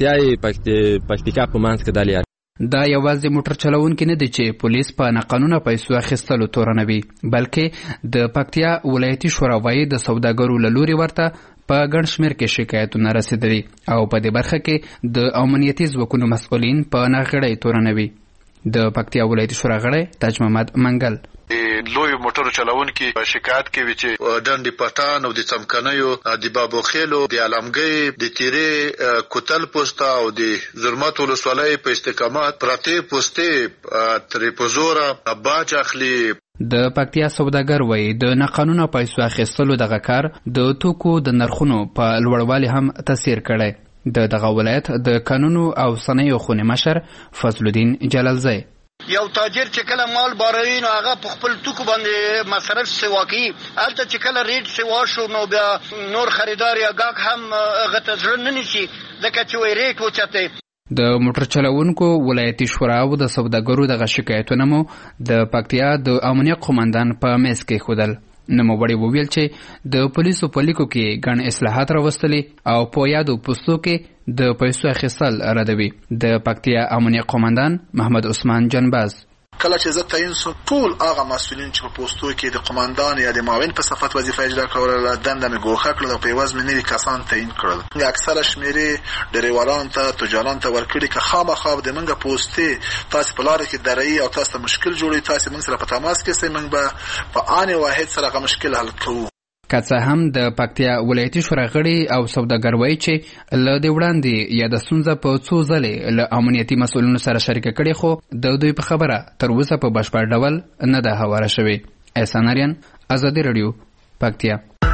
پکتیکا په منځ کې دالي دا یوازې موټر چلوونکي نه دي چې پولیس په ناقانونه پیسو اخیستلو تورنوي بلکې د پکتیا ولایتي شورا وایي د سوداګرو له لوري ورته په ګڼ شمېر کې شکایتونه رسېدلي او په دې برخه کې د امنیتي ځواکونو مسؤلین په ناغړۍ تورنوي. د پکتیا ولایتي شورا غړی تاج محمد منګل لوی موټر چلوونکي شکایت کوي چې ډنډ پټان او د څمکنیو د بابو خېلو د علمګي د تیرې کوتل پوسټا او د زرمت ولسوالۍ په استقامت پراته پوسټې ترې پزورا باج اخلي. د پکتیا سوداګر وایي د ناقانونه پیسو اخیستلو دغه کار د توکو د نرخونو په لوړوالي هم تاثیر کړی. د دغه ولایت د قانونو او صنایعو خونې مشر فضل الدین جلالزی یو تاجر چې کله مال باروي نو هغه په خپل توکو باندې مصرف سوا کوي هلته چې کله ریټ سوا شو نو بیا نور خریدار یا ګاهک هم هغه ته زړه نه نیسي ځکه چې وایي ریټ اوچتی. د موټر چلوونکو ولایتي شورا او د سوداګرو دغه شکایتونه مو د پکتیا د امنیت قومندان په میز کې ښودل. نوموړي وویل چې د پولیسو په لیکو کې ګڼ اصلاحات راوستلي او په یادو پوستو کې د پیسو اخیستل ردوي. د پکتیا امنیت قومندان محمد عثمان جنباز کله چې زه تعین سو ټول هغه مسؤلین چې په پوسټو کې د قومندان یا د معاون په صفت وظیفه اجرا کوله دنده مې ګوښه کړل او په عوض مې نوي کسان تعین کړل. د اکثره شمیرې ډریوران ته تجاران ته ورکړي که خامخا د منګه پوسټې تاسو په لار کې درایي او تاسو ته مشکل جوړي تاسو موږ سره په تماس کې سئ موږ به په آن واحد سره هغه مشکل حل کوو. که څه هم د پکتیا ولایتي شورا غړي او سوداګر وایي چې له دې وړاندې یا د ستونزه په څو ځلې له امنیتي مسؤلینو سره شریکه کړې خو د دوی په خبره تر اوسه په بشپړ ډول نه ده هواره شوې. احسان اریان ازادي راډیو پکتیا.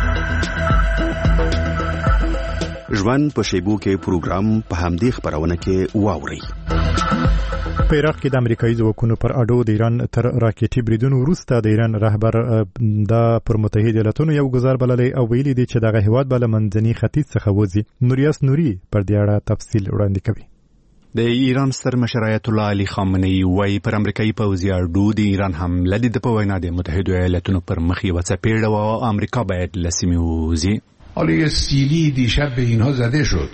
ژوند په شیبو کې پروګرام په همدې خبرونه کې واوري. په عراق کې د امریکایي ځواکونو پر اډو د ایران تر راکټي بریدونو وروسته د ایران رهبر د پر متحده ایالاتونو یو گزار بللی او ویلي دی چې دغه هیواد به له منځني ختیځ څخه وځي. نوریاس نوري پر دې اړه تفصیل وړاندې کوي. د ایران ستر مشر آیت الله علي خامنه‌ای وايي پر امریکایي پوځي اډو د ایران حمله د په وینا د متحده ایالاتونو پر مخ یوه څپېړه وه او امریکا باید له سیمې ووځي. حالا یه سیلی دیشب به اینها زده شد.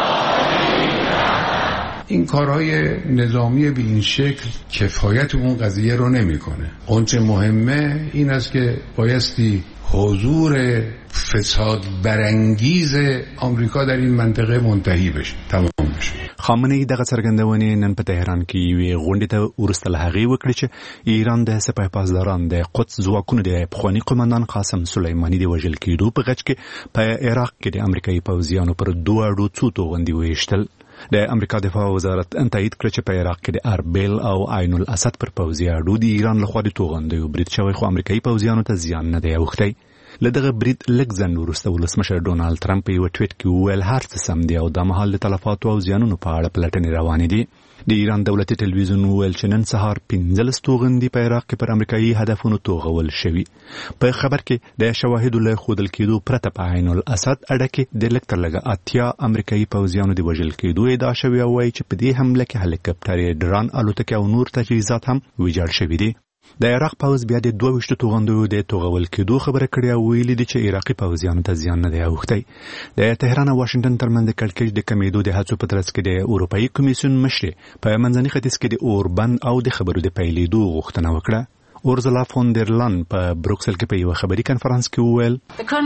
این کارهای نظامی به این شکل کفایت اون قضیه رو نمیکنه. اونچه مهمه این است که بایستی حضور فساد برانگیز آمریکا در این منطقه منتهی بشه، تمام بشه. خامنه‌ای دغه څرګندونې نن په تهران کې یوې غونډې ته وروسته له هغې وکړې چې ایران د سپاه پاسداران د قدس ځواکونو د پخواني قومندان قاسم سلیماني د وژل کېدو په غچ کې په عراق کې د امریکایي پوځیانو پر دوه اډو څو توغندي ویشتل. د امریکا دفاع وزارت تایید کړ چې په عراق کې د اربیل او عین الاسد پر پوځي اډو د ایران لخوا د توغندیو برید شوی خو امریکایي پوځیانو ته زیان نه دی اوښتی. له دغه برید لږ ځنډ وروسته ولسمشر ډونالډ ترامپ په یوه ټویټ کې وویل هر څه سم دی او دا مهال د تلفاتو او زیانونو په اړه پلټنې روانې دي. د ایران دولتي تلویزیون وویل چې نن سهار 15 توغندي په عراق کې پر امریکایي هدفونو توغول شوي. په خبر کې د شواهدو له ښودل کېدو پرته په عین الاسد اډه کې د لږ تر لږه 80 امریکایي پوځیانو د وژل کېدو ادعا شوې او وایي چې په دې حمله کې هلیکاپټرې، ډران الوتکې او نور تجهیزات هم ویجاړ شوي دي. د عراق پوځ بیا د 22 توغندیو د توغول کېدو خبره کړې او ویلي دي چې عراقي پوځیانو ته زیان نه دی اوښتی. د تهران او واشنګټن ترمنځ د کړکېچ د کمیدو د هڅو په ترڅ کې د اروپایي کمیسیون مشرې په منځني ختیځ کې د اور بند او د خبرو د پیلېدو غوښتنه وکړه. اورزلا فون در لان په بروکسل کې په یو خبري کانفرنس کې وویل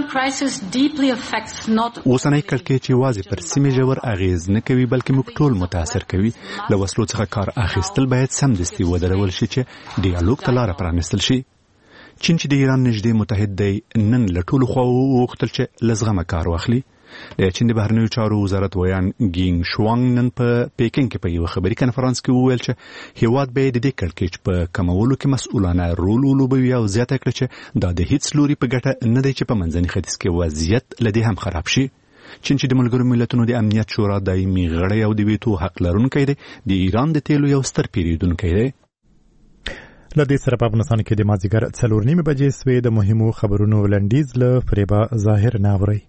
اوسنۍ کړکېچ یوازې پر سیمې ژور اغیز نه کوي بلکې موږ ټول متاثر کوي. له وسلو څخه کار اخیستل باید سمدستي ودرول شي چې ډیالوګ ته لاره پرانیستل شي. چین چې د ایران نږدې متحد دی نن له ټولو خواوو وغوښتل چې له زغمه کار واخلي. د چین د بهرنیو چارو وزارت ویان ګینګ شوانګ نن په پیکینګ کې په یو خبري کنفرانس کې وویل چې هیواد به د دې کړکېچ په کمولو کې مسؤلانه رول ولوبوي او زیاته کړ چې دا د هیڅ لوري په ګټه نه دی چې په منځني ختیځ کې وضعیت لدی هم خراب شي. چین چې د ملګرو ملتونو د امنیت شورا دایمي غړی او د ویټو حق لرونکی دی د ایران د تیلو یو ستر پیریدونکی دی. لدې سره په افغانستان کې د مازدیګر 4:30 بجې سوې د مهمو خبرونو لنډیز له فریبا ظاهر ناوري.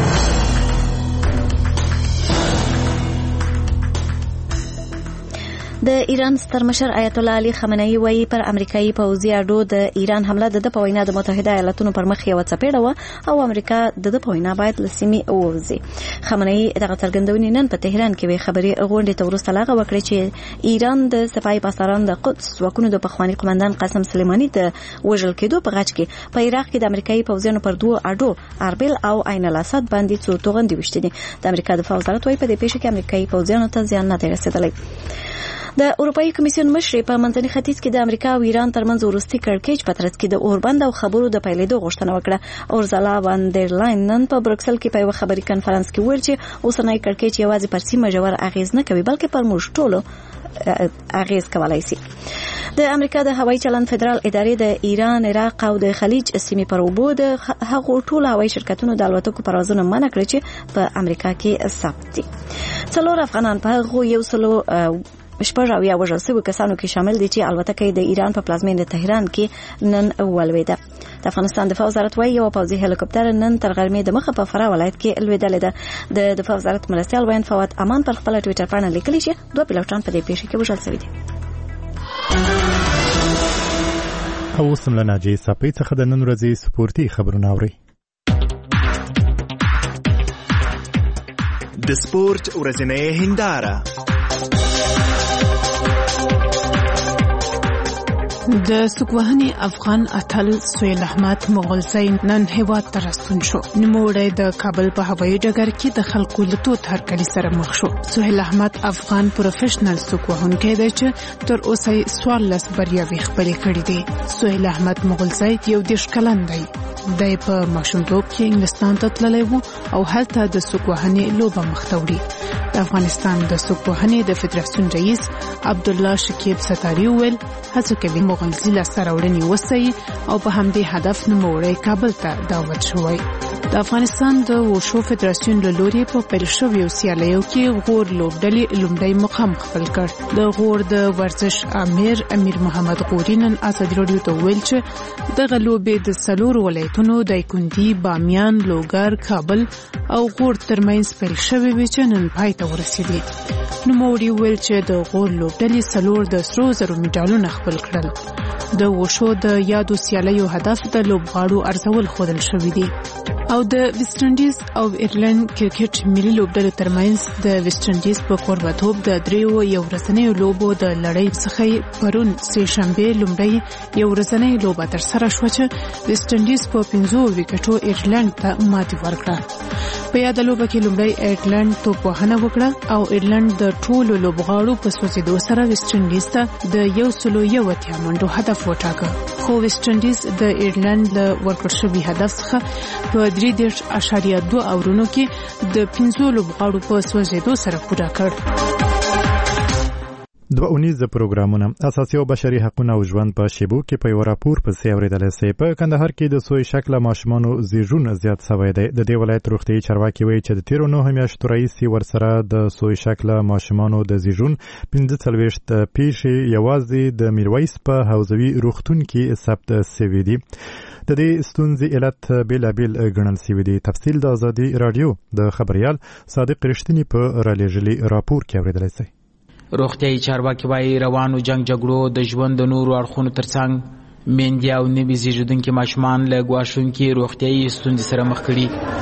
د ایران سترمشر آیت الله علي خامنه‌ای وایي پر امریکایي پوځي اډو د ایران حمله د په وینا د متحده ایالاتونو پر مخ یو څپېړه و او امریکا د په وینا باید له سیمې ووځي. خامنه‌ای دغه څرګندونې نن په تهران کې وی خبري غونډې ته وروسته لاغه وکړه چې ایران د صفای پاسداران د قدس ځواکونو د پخوانی قومندان قاسم سلیمانی د وژل کېدو په غاټ کې په عراق کې د امریکایي پوځیانو پر دوه اډو اربیل او عین الاسد باندې څو توغندي وشتي دي. د امریکا د فوز وزارت وايي په دې پیښه کې امریکایي پوځیانو ته زیان نه دی رسیدلی. د اروپאי کمیسیون مشر په منځني ختیځ کې د امریکا او ایران ترمنځ وروستي کړکېچ په ترڅ کې د اوربند او خبرو د پیلېدو غوښتنه وکړه. اورزالا وان ډر لاین نن په بروکسل کې په یو خبري کنفرانس کې ویل چې اوسنۍ کړکېچ یوازې پر سیمه ژور اغیز نه کوي بلکې پر موږ ټولو اغیز کولای شي. د امریکا د هوایي چلند فدرال ادارې د ایران، عراق او د خلیج سیمې پر اوبو د هغو ټولو هوایي شرکتونو د الوتکو پروازونه منع کړي چې په امریکا کې ثبت دي. 4 افغانان په هغو یو سلو شپږ او یا وژل شوي کسانو کې شامل دي چې الوتکه د ایران په پلازمینه تهران کې نن ولوېده. د افغانستان دفاع وزارت وايي یو پوځي هلیکوپټر نن تر غرمې د مخه په فراه ولایت کې لوېدلې ده. د دفاع وزارت مرستیال وین فواد امان پر خپل ټوئیټر باندې لیکلي چې 2 پیلوټان په دې پیښه کې وژل شوي دي. او سملنا جی سپی څخه د نن ورځې سپورتي خبرونه اوري. د سپورت ورځنۍ هنداره. د سوکوهني افغان اتل سهیل احمد مغلزی نن هیواد ته راستون شو. نوموړی د کابل په هوایي ډګر کې د خلکو له توت هرکلي سره مخ شو. سهیل احمد افغان پروفیشنل سوکوهونکی دی چې تر اوسه 14 بریاوې خپلې کړې دي. سهیل احمد مغلزی یو 10 کلن دی. دی په ماشومتوب کې انګلستان ته تللی و او هلته د سوکوهنې لوبه مخته وړي. د افغانستان د سوکوهنې د فدراسیون رئیس عبدالله شکیب ستاري وویل هڅه کوي مغلزي لاسته راوړنې وسایي او په همدې هدف نوموړی کابل ته دعوت شوی. د افغانستان د وشو فدراسیون له لوري په پیل شویو سیالیو کې غور لوبډلې لومړی مقام خپل کړ. د غور د ورزش امیر محمد غوري نن ازادي راډیو ته وویل چې دغه لوبې د 4 ولایتونو دایکنډي، بامیان، لوګر، کابل او غور ترمنځ پیل شوې وې چې نن پای ته ورسېدې. نوموړي وویل چې د غور لوبډلې 4 د سرو زرو میډالونه خپل کړل. د وشو د یادو سیالیو هدف د لوبغاړو ارزول ښودل شوي دي. او د ویسټ انډیز او ایرلند کرکټ ملي لوبډلو ترمنځ د ویسټ انډیز په کوربتوب د 3 یو ورځنیو لوبو د لړۍ څخه پرون سه شنبه لومړی یو ورځنۍ لوبه ترسره شوه چې ویسټ انډیز په 15 وکټو ایرلند ته ماتې ورکړه. په یاد لوبه کې لومړی ایرلند توپوهنه وکړه او ایرلند د ټولو لوبغاړو په سوځېدو سره ویسټ انډیز ته د 101 منډو هدف وټاکه. خو ویسټ انډیز د ایرلند له ورکړ شوي هدف څخه په 3.2 اورونو کې د 15 لوبغاړو په سوځېدو سره پوره کړ. 2 پروګرامونه اساسي او بشري حقوقونه او ژوند په شیبو کې په یو راپور پسې اوریدل شوی. په کندهار کې د سوی شکل ماشومانو زیږون زیات شوی دی. د دې ولایت روغتي چارواکي وایي چې د 9 میاشتو راهیسې ورسره د سوی شکل ماشومانو د زیږون 45 پیښې یوازې د میرویس په حوزوي روغتون کې ثبت شوي دي. د دې ستونزې علت بیلابیل ګڼل شوی دی. تفصیل د ازادي رادیو د خبريال صادق رښتینی په رالیږلي راپور کې اوریدل شوی. روغتیايي چارواکي وايي روانو جنگ جګړو د ژوند د نورو اړخونو ترڅنګ میندې او نوي زیږیدونکي ماشومان له ګواښونکي روغتیايي ستونزې سره مخ کړي.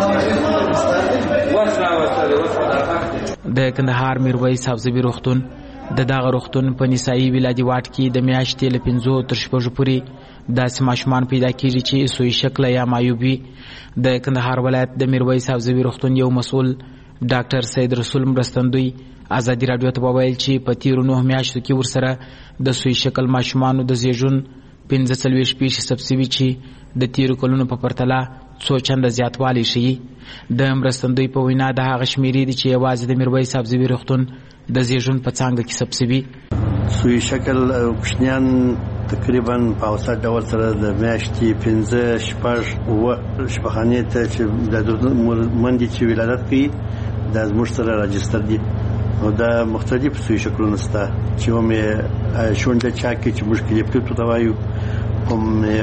د کندهار میرویس حوزوي روغتون د دغه روغتون په نسایي ولادي واټ کې د میاشتې له 5 تر 6 پورې داسې ماشومان پیدا کیږي چې سوی شکل یا معیوبي. د کندهار ولایت د میرویس حوزوي روغتون یو مسؤل ډاکټر سید رسول مرستندوی ازادي رادیو ته وویل چې په 9 میاشتو کې ورسره د سوی شکل ماشومانو د زیږون 45 پیښې ثبت شوي چې د 13 کلونو په پرتله څو چنده زیاتوالی ښیي. د مرستندوی په وینا د هغه شمیرې دي چې یوازې د میرویس سبزوي روغتون د زیږون په څانګه کې ثبت شوي. سوی شکل کوچنیان تقریبا په اوسط ډول سره د میاشتې 5-6 شپخانې ته چې د مندې چې ولادت کوي دا زموږ سره راجستر دي او دا مختلف سوی شکلونه شته چې هم شونډه چاکي چې موږ کلیپټو ته وایو هم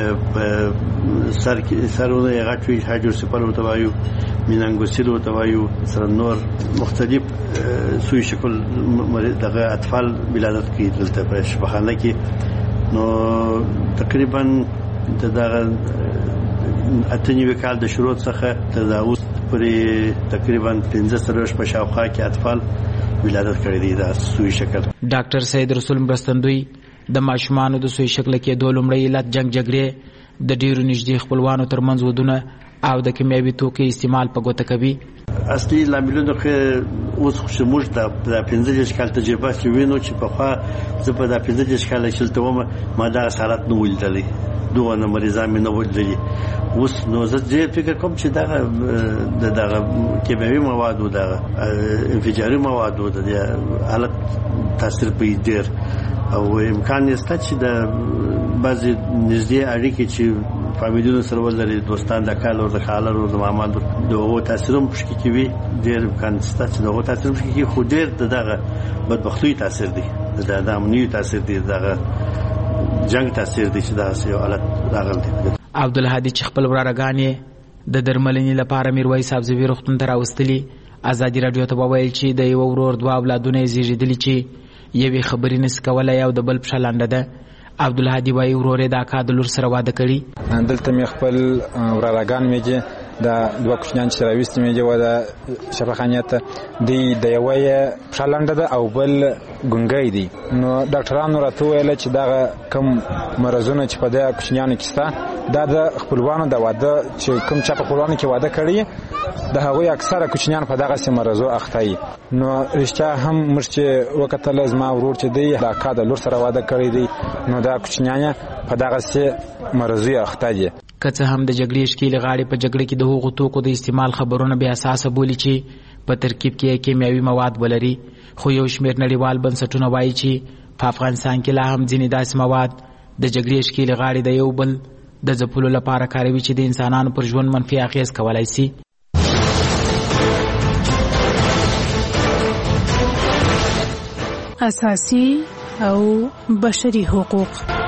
سرونه یې غټ وي هایدروسیپل ورته وایو مینانګوسیل ورته وایو سره نور مختلف سوی شکل دغه اطفال ولادت کوي دلته په شپخانه کې. نو تقریبا دغه 98 کال د شروع څخه تر اوس پورې تقریبا 15 په شاوخوا کې اطفال ولادت کړي دي د سوی شکل. ډاکټر سید رسول مرستندوی د ماشومانو د سوی شکل کېدو لومړی علت جنگ جګړې د ډیرو نږدې خپلوانو ترمنځ ودونه او د کیمیاوي توکو استعمال په ګوته کوي. اصلي لاملونه خو اوس خو موږ د 15 کال تجربه چې وینو چې په خوا زه په 15 کال شلته وم ما دا حالت نه ولیدلې دوه مریضان مې نه ولیدلې. اوس نو زه فکر کوم چې دغه کیمیاوي مواد او دغه انفجاري مواد او د حالت تاثیر په ډیر او امکان نشته چې د بعضي نږدې اړیکې چې فامیلونو سره ولري دوستان د کال او د خاله او د ماما دغه تاثیر هم پکې کوي ډیر امکان شته چې دغه تاثیر پکې کوي خو ډیر دغه بدبختي تاثیر دی د امنیت تاثیر دی دغه جنگ تاثیر دی چې دا یو حالت راغلی. عبدالهادي چې خپل ورارګانې د درملنې لپاره میرویس سبزوي روغتون ته راوستلي ازادي راډیو ته وویل چې د یو ورور دوه اولادونه یې زیږېدلي چې یوې خبرې نشي کولی او د بل پښه لنډه ده. عبدالهادي وایي ورور یې د اکا د لور سره واده کړي. دلته مې خپل ورارګان مې چې د دوه کوچنیان چې راویستي مې و د شفاخانې ته دی د یوه یې پښه لنډه ده او بل ګونګی دی. نو ډاکټرانو راته وویل چې دغه کم مرضونه چې په دې کوچنیانو کې شته دا د خپلوانو د واده چې کوم چا په خپلوانو کې واده کړي د هغوی اکثره کوچنیان په دغسې مرضو اخته وي. نو رښتیا هم موږ چې وکتل زما ورور چې دی د اکا د لور سره واده کړی دی نو دا کوچنیان په دغسې مرضو اخته دي. که څه هم د جګړې ښکېلې غاړې په جګړه کې د هغو توکو د استعمال خبرونه بې اساسه بولي چې په ترکیب کې کیمیاوي مواد ولري، خو یو شمېر نړیوال بنسټونه وایي چې په افغانستان کې لا هم ځینې داسې مواد د جګړې ښکېلې غاړې د یو بل د ځپلو لپاره کاروي چې د انسانانو پر ژوند منفي اغېز کولی شي. اساسي او بشري حقوق.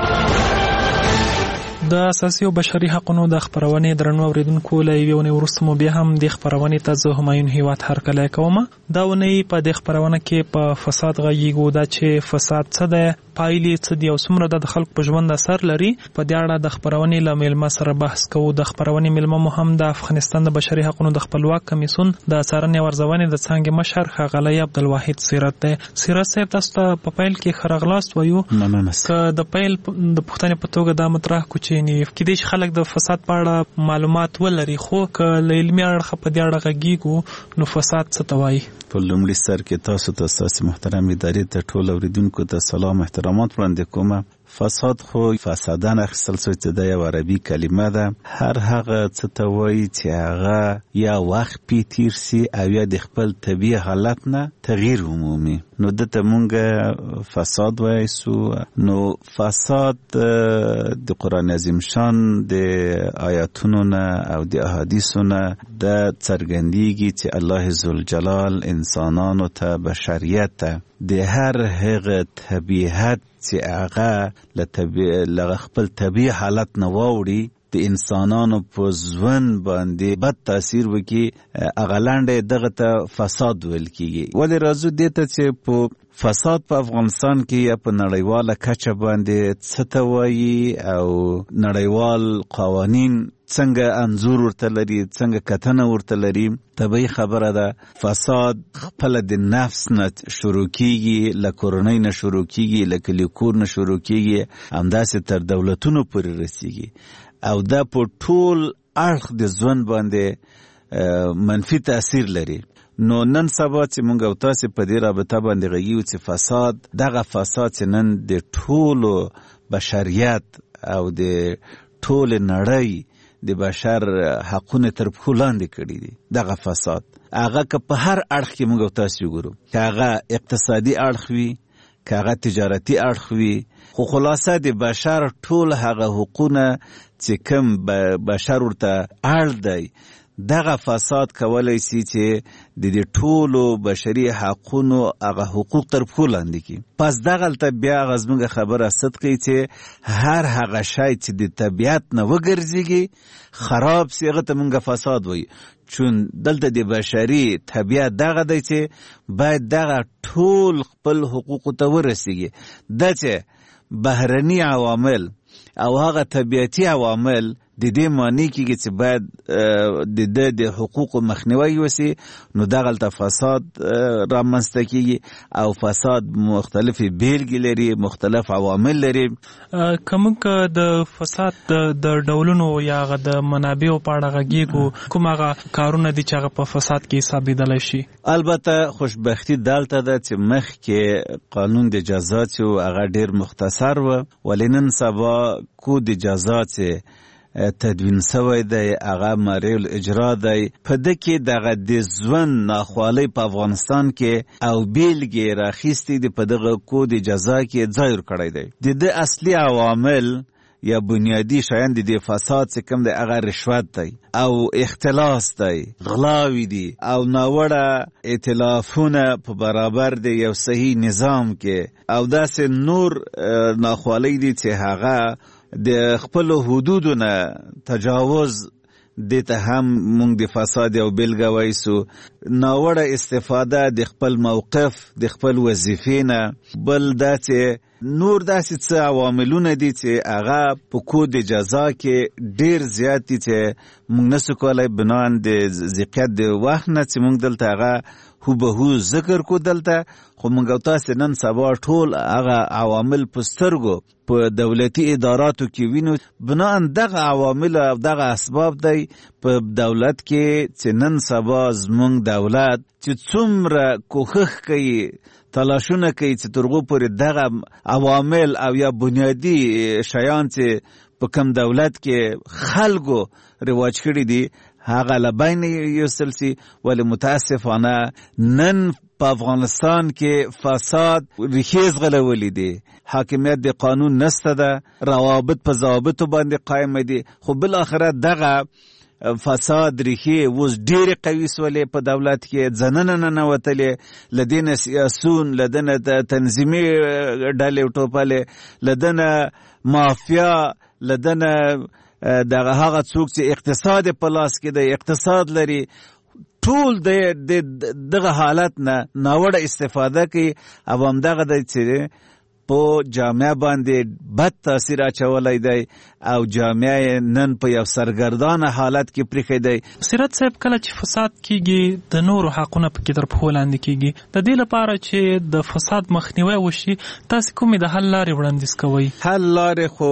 د اساسي او بشري حقوقو د خبرونې درنو اوریدونکو له یوې ونې وروسته مو بیا هم د خبرونې ته زه همایون هیواد هرکلی کوم. دا ونې په دې خبرونه کې په فساد غږیږو دا چې فساد څه دی، پایلې څه دي او څومره د خلکو په ژوند اثر لري. په دې اړه د خبرونې له میلمه سره بحث کوو. د خبرونې میلمه مو هم د افغانستان د بشري حقوقو د خپلواک کمیسیون د څارنې او ارزونې د څانګې مشر ښاغلی عبدالواحد سیرت دی. سیرت صاحب تاسو ته په پیل کې ښه راغلاست وایو. که د پیل د پوښتنې په توګه دا مطرح کړو چې کېدای شي خلک د فساد په اړه معلومات ولري، خو که له علمي اړخه په دې اړه غږیږو نو فساد څه ته وایي؟ په لومړي سر کې تاسو ته ستاسو محترم ادارې ته ټول اوریدونکو ته سلام احترامات وړاندې کوم. فساد خو فسادن اخیستل شوی چې د یو عربي کلمه ده. هر هغه څه ته وایي چې هغه یا وخت پې تیر سي او یا د خپل طبیعي حالت نه تغییر عمومي، نو دته مونږ فساد وایسو. نو فساد د قرآن عظیم شان د آیاتونو نه او د احادیثو نه د څرګندېږي چې الله ذوالجلال انسانانو ته بشریت ته د هر هغه طبیعت چې هغه له خپل طبیعي حالت نه واوړي د انسانانو په ژوند باندې بد تاثیر وکړي، هغه لنډه دغه ته فساد ویل کېږي. ولې راځو دې ته چې په فساد په افغانستان کې یا په نړیواله کچه باندې څه ته وایي او نړیوال قوانین څنګه انظور ورته لري، څنګه کتنه ورته لري. طبیعي خبره ده فساد خپل د نفس نه شروع کیږي، له کورنۍ نه شروع کیږي، له کلیکور نه شروع کیږي، همداسې تر دولتونو پورې رسیږي او دا په ټول اړخ د ژوند باندې منفي تاثیر لري. نو نن سبا چې مونږ او تاسې په دې رابطه باندې غږیږو چې فساد دغه فساد چې نن د ټولو بشریت او د ټول نړۍ د بشر حقونه تر پښو لاندې کړي دي. دغه فساد هغه که په هر اړخ کې موږ تاسو وګورو، که هغه اقتصادي اړخ وي، که هغه تجارتي اړخ وي، خو خلاصه د بشر ټول هغه حقونه چې کوم بشر ورته اړ دی، دغه فساد کولای شي چې د ټولو بشري حقونو هغه حقوق تر پښو لاندې کړي. پس دغلته بیا هغه زموږ خبره صدقي چې هر هغه شی چې د طبیعت نه وګرځېږي خراب سي، هغه ته موږ فساد وایو. چون دلته د بشري طبیعت دغه دی چې باید دغه ټول خپل حقوقو ته ورسېږي. دا چې بهرني عوامل او هغه طبیعتي عوامل د دې معنی کېږي چې باید د حقوقو مخنیوي وسي، نو دغلته فساد رامنځته کېږي او فساد مختلفې بیلګې لري، مختلف عوامل لري. که موږ د فساد د ډولونو یا هغه د منابعو په اړه غږیږو، کوم هغه کارونه دي چې هغه په فساد کې حسابېدلی شي؟ البته خوشبختي دلته ده چې مخکې قانون د جزا چې هغه ډېر مختصر و، ولې نن سبا کود جزا چې تدوین سوی دی هغه مریع الاجرا دی. په ده کې دغه د ژوند ناخوالۍ په افغانستان کې او بیلګې راخیستې دي، په دغه کود جزا کې ځای ورکړی دی. د ده اصلي عوامل یا بنیادی شیان د دې فساد چې کوم دی هغه رشوت دی او اختلاس دی، غلاوی دی او ناوړه ائتلافونه په برابر دی یو صحیح نظام کې، او داسې نور ناخوالۍ دي چې هغه د خپل حدودو نه تجاوز دته هم مونږ د فساد او بیلګه وایسو. ناوړه استفاده د خپل موقف د خپل وظیفې نه، بل دا چې نور داسې څه عواملونه دي چې هغه په کود جزا کې ډیر زیات دي چې مونږ نسو کولی بنان د ذکر د وخت نه چې مونږ دلته هغه هوبهو ذکر کو دلته. خو مونږ تاسو نن سبا ټول هغه عوامل په سترګو په دولتي اداراتو کې وینو. بنان دغه عوامل او دغه اسباب دی په دولت کې چې نن سبا زمونږ دولت چې څومره کوښښ کوي، تلاشونه کوي چې ترغو پورې دغه عوامل او یا بنیادی شیان چې په کوم دولت کې خلکو رواج کړی دي هغه لبین یوصل سي. ولی متاسفانه نن په افغانستان کې فساد ریښې ځغلولې دي، حاکمیت د قانون نسته ده، روابط په ضوابطو باندې قایم دي. خو بالاخره دغه فساد ریښې اوس ډېرې قوي سولې په دولت کې، ځننه ننوتلې، لدینه سیاسون، لدنه تنظیمي ډلې ټوپلې، لدنه مافیا، لدنه دغه هغه څوک چې اقتصاد په لاس کې دی، اقتصاد لري، ټول دغه حالت نه ناوړه استفاده کوي او همدغه دی چې په جامعه باندې بد تاثیر اچولی دی او جامعه نن په یو سرګردانه حالت کې پریښی دی. سیرت صاحب، کله چې فساد کیږي د نورو حقونه پکې تر پښو لاندې کیږي، د دې لپاره چې د فساد مخنیوی وشي تاسو کومې د حل لارې وړاندیز کوئ؟ حل لارې خو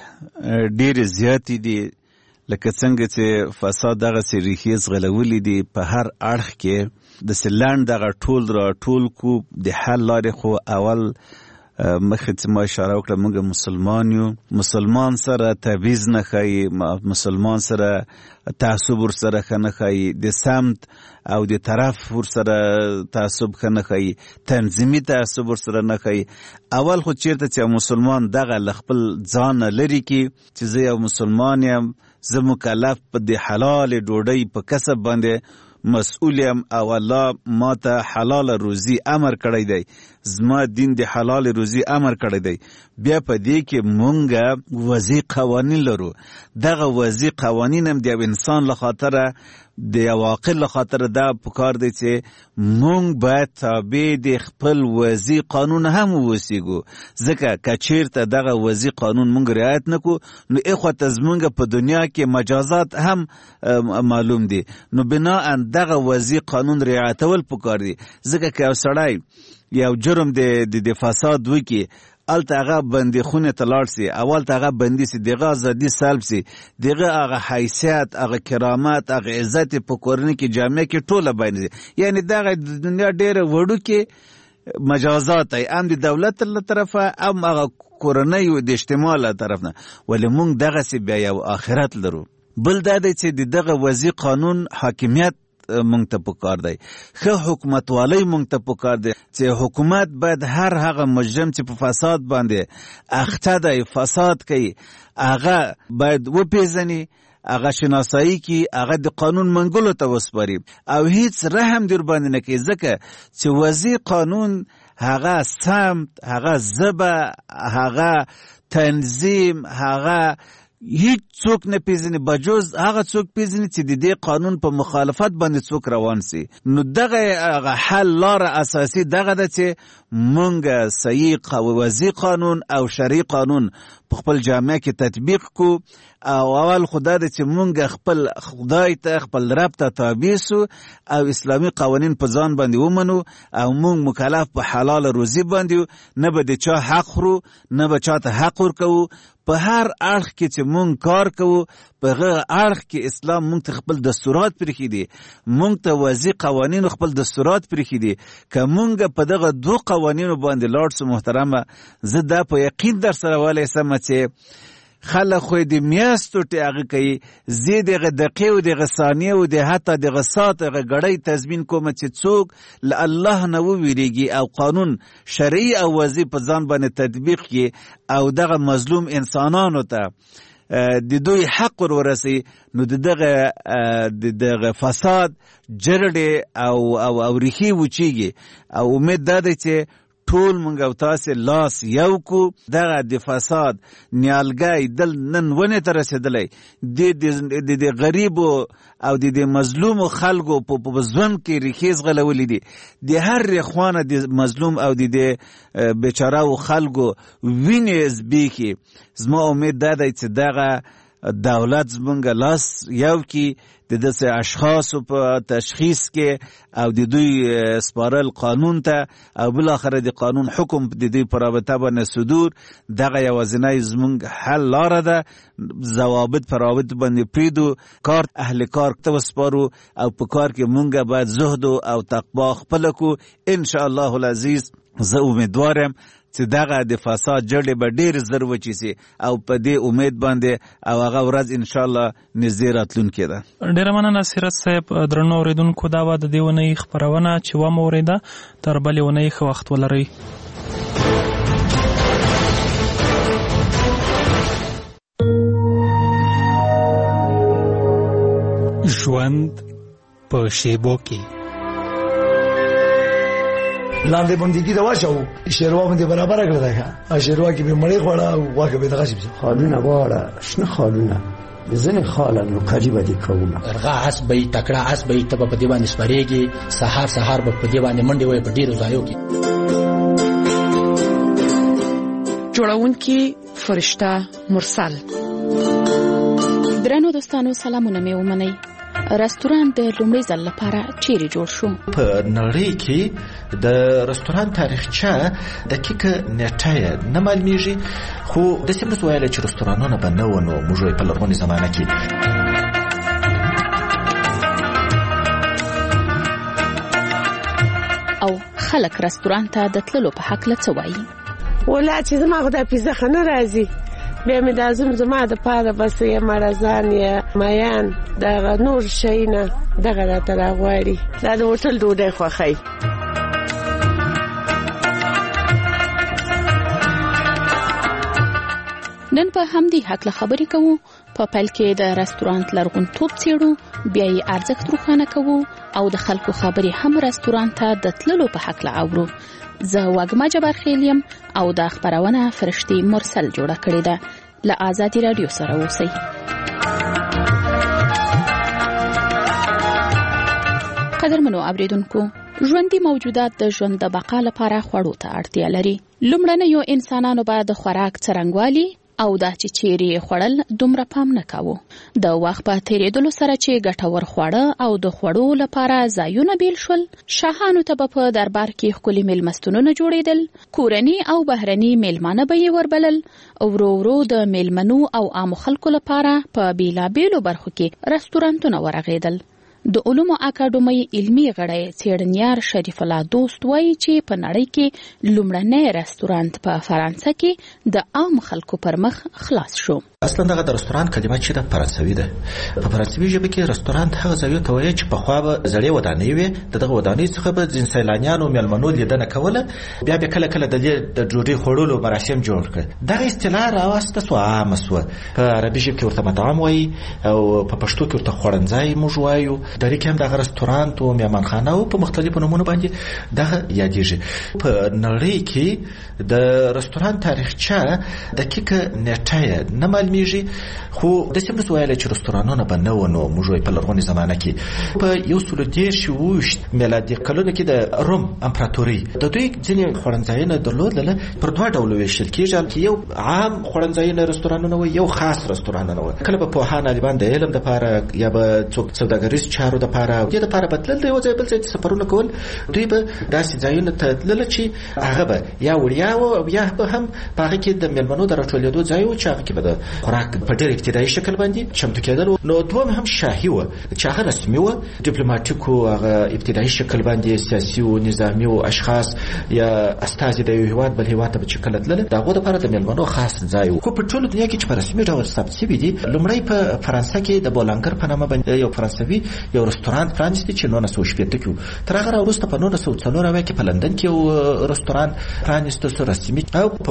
ډېرې زیاتې دي، لکه څنګه چې فساد دغسې ریښې ځغلولې دي په هر اړخ کې. داسې لنډ دغه ټول را ټول کو د حل لارې خو اول مخکې چې ما اشاره وکړه، موږ مسلمان یو، مسلمان سره تبعیض نه ښایي، مسلمان سره تعصب ورسره ښه نه ښایي، د سمت او د طرف ورسره تعصب ښه نه ښایي، تنظیمي تعصب ورسره نه ښایي. اول خو چېرته چې مسلمان دغه له خپل ځان لرې کړي چې زه یو مسلمان یم، زه مکلف په د حلال ډوډۍ په کسب باندې مسئول یم او الله ما ته حلال روزي امر کړی دی، زما دین د حلال روزي امر کړی دی. بیا په دې کې مونږ وضعي قوانین لرو. دغه وضعي قوانین هم د یو انسان له خاطره، د یو عاقل له خاطره دا پکار دی چې مونږ باید تابع د خپل وضعي قانون هم ووسیږو. ځکه که چېرته دغه وضعي قانون مونږ رعایت نه کړو نو اخوته زمونږ په دنیا کې مجازات هم معلوم دي. نو بناء دغه وضعي قانون رعایتول پکار دي. ځکه که یو سړی یو جرم د فساد وکړي، الته هغه بندي خونه ته لاړ سي، اول ته هغه بندي سي، دغه ازادي سلب سي، دغه هغه حیثیت، هغه کرامت، هغه عزت په کورنۍ کې جامعه کې ټوله باندې، یعنی دغه د دنیا ډېره وړو کې مجازات ای هم د دولت له طرفه هم هغه کورنۍ او د اجتماع له طرف نه. ولې مونږ دغه سي بیا یو آخرت لرو. بل دا دی چې دغه وضعي قانون حاکمیت مونږ ته پکار دی، ښه حکومتوالی مونږ ته پکار دی چې حکومت باید هر هغه مجرم چې په فساد باندې اخته دی، فساد کوي، هغه باید وپیژني، هغه شناسایی کی، هغه د قانون منګولو ته وسپاري او هیڅ رحم در باندې نه کوي، ځکه چې وضعي قانون هغه سمت، هغه ژبه، هغه تنظیم، هغه هیڅ څوک نه پیژني بجوز هغه څوک پیژني چې د دې قانون په مخالفت باندې څوک روان سي. نو دغه حل لاره اساسي دغه ده چې مونږ صحیح وضعي قانون او شرعي قانون په خپل جامعه کې تطبیق کو، او اول خدا ده چې مونږ خپل خدای ته، خپل رب ته تابع سو او اسلامي قوانین په ځان باندې ومنو او مونږ مکلف په حلال روزي باندې، نه به د چا حق خورو، نه به چاته حق ورکوو. په هر اړخ کې چې مونږ کار کوو، په هغه اړخ کې اسلام مونږ ته خپل دستورات پرېښي دي، مونږ ته وضعي قوانینو خپل دستورات پرېښي دي. که مونږ په دغه دو قوانینو باندې لاړ سو محترمه، زه دا په یقین در سره ولی سم چې خلک خو د میاشتو هغه کوي، زه دغه دقیقې او دغه ثانیې او د حتی دغه ساعت هغه ګړۍ تضمین کوم چې څوک له الله نه وویریږي او قانون شرعي او وضعي په ځان باندې تطبیق کړي او دغه مظلوم انسانانو ته د دوی حق ورسي، نو دغه فساد جرړې او ریښې وچیږي. او امید دا دی چې ټول مونږ او تاسې لاس یو کو، دغه د فساد نیالګی دل نن ونې ته رسېدلی، د غریبو او د مظلومو خلکو په ژوند کې ریښې ځغلولې دي. د هر خواته د مظلوم او د بیچارهو خلکو وینې زبېښي. زما امید دا دی چې دغه دولت زمونږ لاس یو کی د داسې اشخاصو په تشخیص کې او د دوی سپارل قانون ته او بالاخره د قانون حکم د دوی په رابطه باندې صدور، دغه یوازینی زمونږ حل لاره ده. ضوابط په رابط باندې پریدو، کار اهل کار ته وسپارو او په کار کې مونږ باید زهد او تقوا خپل کو. ان شاء الله العزیز زه امیدوارم چې دغه د فساد جړې به ډېر زر وچی سي او په دې امید باندې او هغه ورځ ان شاء الله نږدې راتلونکې ده. ډېره مننه سیرت صاحب. درنو اورېدونکو، دا وه د دې اونۍ خپرونه چې ومه اورېده. تر بلې اونۍ ښه وخت ولرئ. ژوند په شیبو کې لاندې بندګي دا واچو شیروا باندې برابر کړل دا شیروا کې به مړی خوړه او واکه به دغه شي خالونه واړه شنه خالونه ځنه خالانو قریبه دي کومه ارغا حسبې تکړه حسبې ته په دې باندې سپریږي، سحر به په دې باندې منډي وي په ډیرو ځایو کې. جوړونکي فرشته مرسل. درنو دوستانو، سلامونه مې ومنئ. رستوران د لومړي ځل لپاره چیرې جوړ شو؟ په نړۍ کې د رستوران تاریخچه دقیق نیټه نه معلومیږي، خو د سیمه ویل چې رستورانونه به نه ونه موږ په لرغونې زمانه کې او خلک رستوران ته د تللو په حق له څه وایي؟ ولا چې زما خو دا پیزه خنه راځي، بیا مې دا زما د پاره بس یې مرزان یا میان دغه نور شیونه دغه راته راغواړي. دا د هوټل ډوډۍ خوښوي. نن په همدې هکله خبرې کوو. په پیل کې د رستورانت لرغونتوب څېړو، بیا یې ارزښت روښانه کوو او د خلکو خبرې هم رستورانت ته د تللو په هکله اورو. زه واګما جبارخیل یم او دا خبرونه فرشتي مرسل جوړه کړې ده. له آزادي رادیو سره اوسئ. قدرمنو اوریدونکو، ژوندي موجودات د ژوند د بقا لپاره خوړو ته اړتیا لري. لومړنیو انسانانو به د خوراک څرنګوالي او دا چې چیرې خوړل دومره پام نه کاوه. د وخت په تیریدلو سره چې ګټور خواړه او د خوړو لپاره ځایونه بیل شول، شاهانو ته په دربار کې ښکلي میلمستونونه جوړېدل، کورني او بهرني میلمانه به یې وربلل. ورو ورو د میلمنو او عامو خلکو لپاره په بیلابیلو برخو کې رستورانتونه ورغېدل. د علومو اکاډمۍ علمي غړی څېړنیار شریف الله دوست وایي چې په نړۍ کې لومړنی رستورانت په فرانسه کې د عام خلکو پر مخ خلاص شو. اصلا دغه د رستوران کلمه چې د فرانسوي ده. په فرانسوي ژبه کې رستوران هغه ځای ته وایي چې په خوا به زړې ودانۍ وي، دغه ودانۍ څخه به ځین سیلانیانو میلمنو لیدنه کوله، بیا به کله کله د ډوډۍ خوړلو مراسم جوړ کړ. دغه اصطلاح راوسته سو عامه سو. په عربي ژبه کې ورته مطعم وایي او په پښتو کې ورته خوړنځای موږ وایو. د ریکه هم دغه رستوران او میهمانخانه او په مختلفو نومونو باندې دغه یادېږي. په نړۍ کې د رستوران تاریخچه دقیقه نیټه نه معلومیږي، خو د سیمه ویل چې رستورانونه به نه ونو موږ په لرغونې زمانه کې په 130 میلادي کلونو کې د روم امپراتوري د دوی ځینې خوړنځایونه درلودل. پر دوه ډول ویشل کېږي، یو عام خوړنځایونه رستورانونه و، یو خاص رستورانونه و. کله به پوهان عالمان د علم لپاره یا به څوک سوداګریز چارو لپاره یا د لپاره بدلل دی، یو ځای بل ځای سفرونه کول، دوی به داسې ځایونه ته تلل چې هغه به یا وړیا او یا به هم په هغه کې د میلمنو د راټولېدو ځای و چې هغه کې به د خوراک په ډېر ابتدایي شکل باندې چمتو کېدل. نو دوم هم شاهي و چې هغه رسمي و، ډیپلوماټیک و، هغه ابتدایي شکل باندې سیاسي او نظامي او اشخاص یا استازي د یو هیواد بل هیواد ته چې کله تلل دغه لپاره د میلمنو خاص ځای و. خو په ټول دنیا کې چې په رسمي ډول ثبت شوي دي، لومړی په فرانسه کې د بولانګر په نامه باندې یو فرانسوي یو رستوران پرانیستی چې 1960 کې تر هغه وروسته په 1904 کې په لندن کې یو رستوران پرانیسته سو رسمي، او په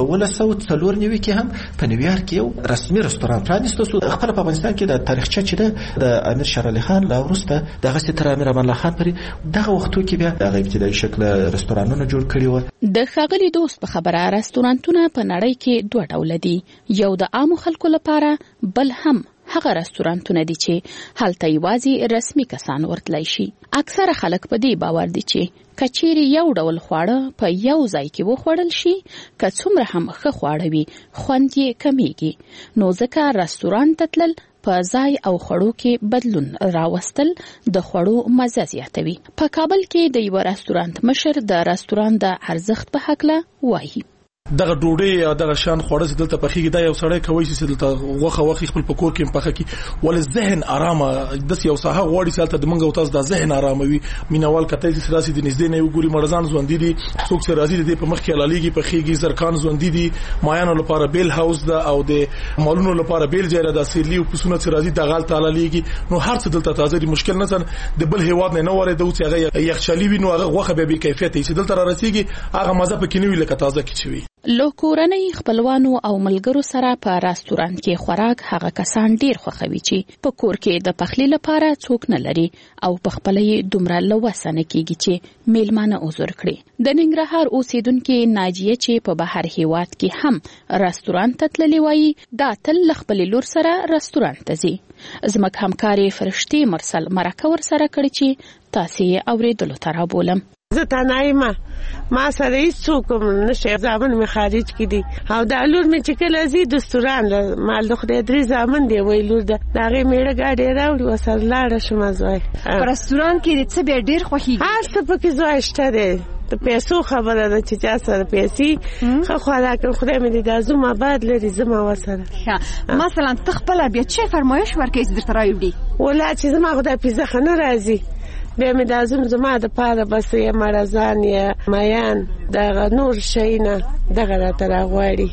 1904 کې هم په نیویارک کې یو رسمي رستوران پرانیسته سو. خپل په افغانستان کې د تاریخچه چې د امیر شیر علي خان لا وروسته دغه ستر امیر امان الله خان پرې دغه وختو کې بیا دغه ابتدایي شکل رستورانونه جوړ کړي و. د ښاغلي دوست په خبره رستورانتونه په نړۍ کې دوه ډول دي، یو د عامو خلکو لپاره، بل هم هغه رستورانتونه دي چې هلته یوازې رسمي کسان ورتلای شي. اکثره خلک په دې باور دي چې کچېری یو ډول خواړه په یو ځای کې وخوړل شي، که څومره هم ښه خواړه وي خوند یې کمیږي. نو ځکه رستوران ته تلل په ځای او خوړو کې بدلون راوستل د خوړو مزه زیاتوي. په کابل کې د یو رستورانت مشر د رستوران د ارزښت په هکله وایي. دغه ډوډۍ یا دغه شان خوړه چې دلته پخېږي دا یو سړی کوي چې دلته غوښه خپل پکور کې پخه کی ول ذهن آرامه د یو ساحه غوړي چې دلته د منګو تاسو د ذهن آراموي. مینوال کته چې راسي د نږدې نه وګوري مرزان ژوند دي، څوک چې راځي د په مخ کې لالیږي پخېږي، زرکان ژوند دي، مایانو لپاره بیل هاوس ده او د مالونو لپاره بیل ځای ده، سیرلی او پسونه چې راځي د غال تعالی لیږي. نو هر څه دلته تازه دي، مشکل نه د بل هیواد نه وره د اوس هغه یخچالي وینو هغه غوښه به کیفیت چې دلته را رسیږي هغه مزه پکې نه وی لکه تازه کی چوي. له کورنۍ خپلوانو او ملګرو سره په رستورانت کې خوراک هغه کسان ډیر خوښوي چې په کور کې د پخلي لپاره څوک نه لري او په خپل یې دومره لوسه نه کیږي چې میلمانه عذر کړي. د ننګرهار اوسیدونکو ناجیه چې په بهر هیواد کې هم رستورانت ته تللی وایي، دا تل خپل لور سره رستورانت ته ځي. زموږ همکاري فرشتي مرسل مرکه ور سره کړی چې تاسو یې اوریدلو ته رابولم. زه تنایمه ما سره هیڅوک نشي، زامن می خارج کی دي او د لور می چې کله زی دستوران مال د خدای درې زامن دی وای لور د هغه میړه گاډي راوړي وسر لاړه شم زوی. په رستوران کې څه به ډیر خوخي هر څه پکې زوی شته دی. د پیسو خبره ده چې چا سره پیسې خو خلاک خدای مې دې د زما بعد لري زما وسره. مثلا تخپل بیا چې فرمایش ورکې درته راوړي ولا چې زما خدای پیزه خنه راځي بیا مې د زما د پاره بس یې مرزان یې میان دغه نور شینه دغه راته راغواړي.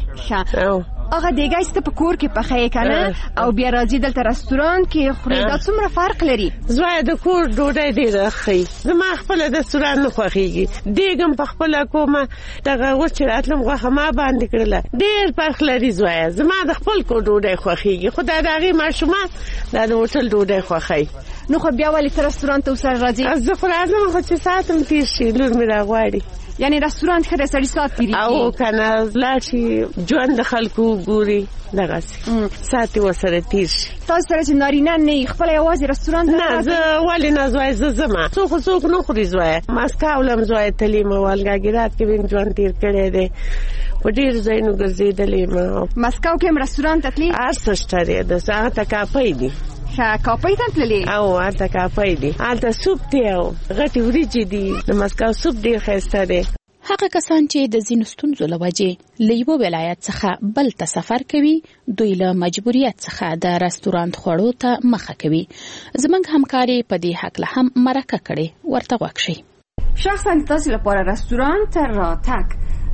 هغه دیګای ست په کور کې پخې کنه او بیا راځي دلته رستوران کې خوري، دا څومره فرق لري؟ زوی د کور ډوډۍ ډیره ښه، زما خپل د رستوران نه خوښیږي. دیګم په خپل کومه دغه وچ راتلم غوښه ما باندې کړله ډیر فرق لري. زوی زما د خپل کور ډوډۍ خوښیږي، خو دا دغه ماشومان د هوټل ډوډۍ خوښي. نو خو بیا ولې رستوران ته وسره راځي؟ زه خو راځم خو چې ساعتم تیر شي لور مې راغواړي. یعنی رستوران کې سړی سات تیری او کنه لاشي ژوند خلکو ګوري دغه ساتي وسره تیر شي. تاسو سره چې نارینه نه خپل یوازې رستوران نه زه ولې نه زوی زما څوک نه خوري زوی مسکا ولم زوی تلیم والګاګرات کې وین ژوند تیر کړی دی په ډیر ځایونو ګرځېدلې ما مسکو کې رستوران ته تللی ارسشته دی د ساعت کافي دی کافي ته تللی او الته کافي دی الته سوپ دی او غټي وریجې دي د مسکو سوپ ډیر ښایسته دی. هغه کسان چې د ځینو ستونزو له وجې له یوه ولایت څخه بل ته سفر کوي دوی له مجبوریت څخه د رستورانت خوړو ته مخه کوي. زموږ همکاري په دې هکله هم مرکه کړې، ورته غوږ شئ. شخصا تاسو لپاره رستورانت ته راتګ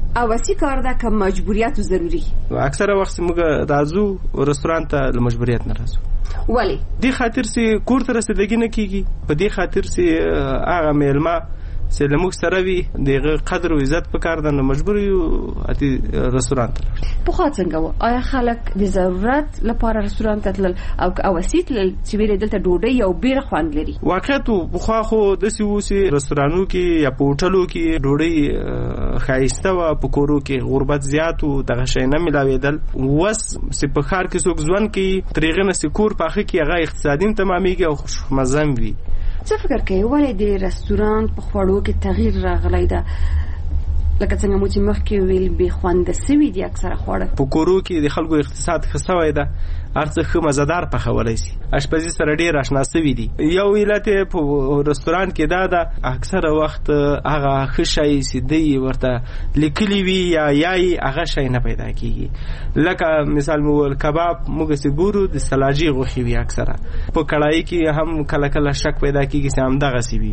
اواسي کار ده که مجبوریت ضروري؟ اکثره وخت موږ راځو رستوران ته له مجبوریت نه راځو. ولی؟ دې خاطر سي کور ته رسیدګي نه کیږي، په دې خاطر سي هغه میلمه چې لموږ سره وي دغه قدر او عزت پکار ده، نو مجبور یو اتی رستوران ته. په خاطر څنګه و آیا خلک د ضرورت لپاره رستوران ته تلل او اواسي تلل چې ویل دلته ډوډۍ او بیره خوند لري؟ واقعیت په خو د سیوسي رستورانو کې یا په هوټلو کې ډوډۍ خایسته و، په کورو کې غربت زیات او دغه شی نه ملاویدل. وس په خار کې څوک ځوان کې طریقې نه سکور پاخه کې هغه اقتصادي تمامېږي او خوشمزه وي. څه فکر کوي ولې د رستوران په خوړو کې تغییر راغلی ده؟ لکه څنګه مو چې مخکې ویل بې خوند سوي دي اکثره خواړه. په کورو کې د خلکو اقتصاد ښه سوی ده، هر څه ښه مزدار پخولی سي، اشپزي سره ډېر اشنا سوي دي. یو علت په رستوران کې دا ده اکثره وخت هغه ښه شی چې دی ورته لیکلي وي یا یای هغه شی نه پیدا کېږي. لکه مثال مو ویل کباب موږ چې ګورو د سلاجي غوښې وي، اکثره په کړایي کې هم کله کله شک پیدا کېږي چې همدغسې وي،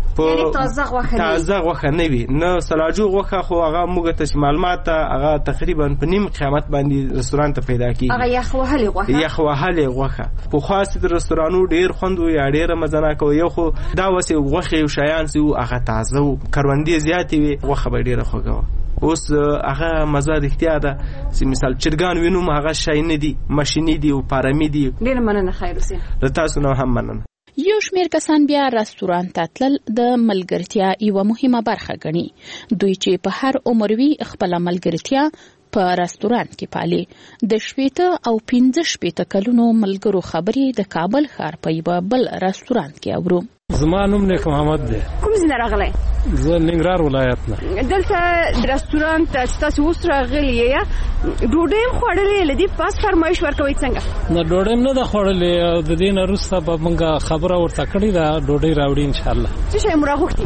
تازه غوښه نه وي. نه سلاجو غوښه خو هغه موږ ته معلومات هغه تقریبا په نیم قیمت باندې رستوران ته پیدا کېږي. هغه یخ وهلې غوښه په خاص د رستورانو ډیر خوند و یا ډیر مزه کوي. یو خو دا وسه غوښه او شیان سي هغه تازه او کروندې زیاتې وي، غوښه به ډیره خوږه و. اوس هغه مزه د اختیار ده چې مثال چرګان وینو هغه شای نه دي، ماشيني دي او پارامي دي. ډیر مننه خیر اوسه. تاسو نو هم مننه. یو شمیر کسان بیا رستوران ته تلل د ملګرتیا یوه مهمه برخه ګڼي. دوی چې په هر عمر وي خپله ملګرتیا په رستوران کې پالي. د 18 او 15 کلونو ملګرو خبرې د کابل ښار په یوه بل رستوران کې اورو. زما نوم نیک محمد دی. کوم ځای راغلی؟ زه ننګرهار ولایت نه. دلته رستوران ته تاسو اوس راغلی یې، ډوډۍ هم خوړلې؟ له دې پاس فرمایش ورکوئ څنګه؟ نه ډوډۍ نه ده خوړلې، او د دې نه وروسته به موږ خبره ورته کړې ده ډوډۍ راوړي انشاءالله. څه شی مو راغوښتي؟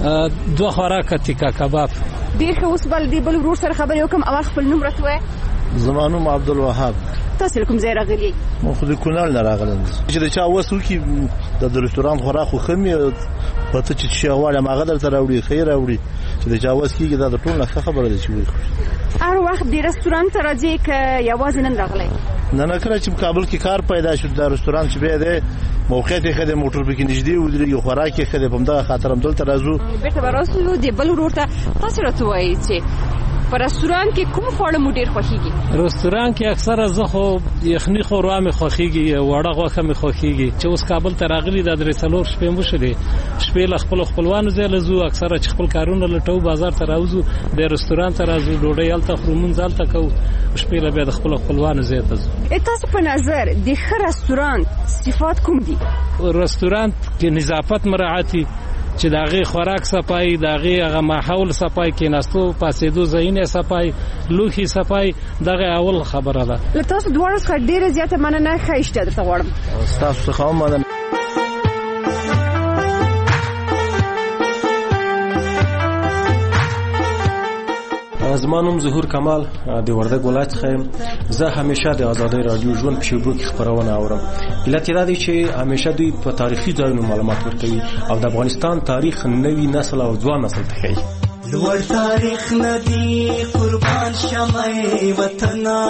2 خوراکه تیکه کباب. ډېر ښه. اوس بل دې بل ورور سره خبرې وکړم، اول خپل نوم راته ووایه. زما نوم عبدالوهاب. تاسو کوم ځای راغلي؟ مو خو د کونړ نه راغلم. چې د چا وس وکړي د رستوران خوراک خو ښه مې پته چې څه غواړم هغه درته راوړي، ښه یې راوړي. چې د چا وس کېږي دا د ټول نه ښه خبره ده چې وکړي. هر وخت د رستوران ته راځئ که یوازې نن راغلی؟ نه کله چې په کابل کې کار پیدا شو د رستوران چې بیا دی موقعیت یې ښه دی، موټر پکې نږدې ودرېږي، خوراک یې ښه دی، په همدغه خاطر هم دلته راځو. بېرته به راسو د بل ورور ته. تاسو راته ووایئ چې په رستوران کې کوم خواړه مو ډېر خوښیږي؟ رستوران کې اکثره زه خو یخني خوروا مې خوښیږي، وړه غوښه مې خوښیږي. چې اوس کابل ته راغلي دا 3-4 شپې مو شوې، شپې له خپلو خپلوانو ځای له ځو، اکثره چې خپل کارونه لټوو بازار ته راوځو، د رستوران ته راځو، ډوډۍ هلته خورو، مونځ هلته کوو، شپې له بیا د خپلو خپلوانو ځای ته ځو. تاسو په نظر د ښه رستوران صفات کوم دي؟ رستوران کې نظافت مراعاتي، چې د هغې خوراک صفایي، د هغې هغه ماحول صفایي، کېناستو پاسېدو ځایونه صفایي، لوښي صفایي، دغه اول خبره ده. له تاسو دواړو څخه ډېره زیاته مننه، ښه اشتها درته غواړم. ستاسو څخه هم مننه. زما نوم ظهور کمال د وردګ ولایت څخه یم. زه همیشه د ازادۍ رادیو ژوند په شیبو کې خبرونه اورم. علت یې دا دی چې همیشه دوی په تاریخي ځایونو معلومات ورکوي او د افغانستان تاریخ نوي نسل او ځوان نسل ته ښیي. لوړ تاریخ ندی قربان شمه وطنا،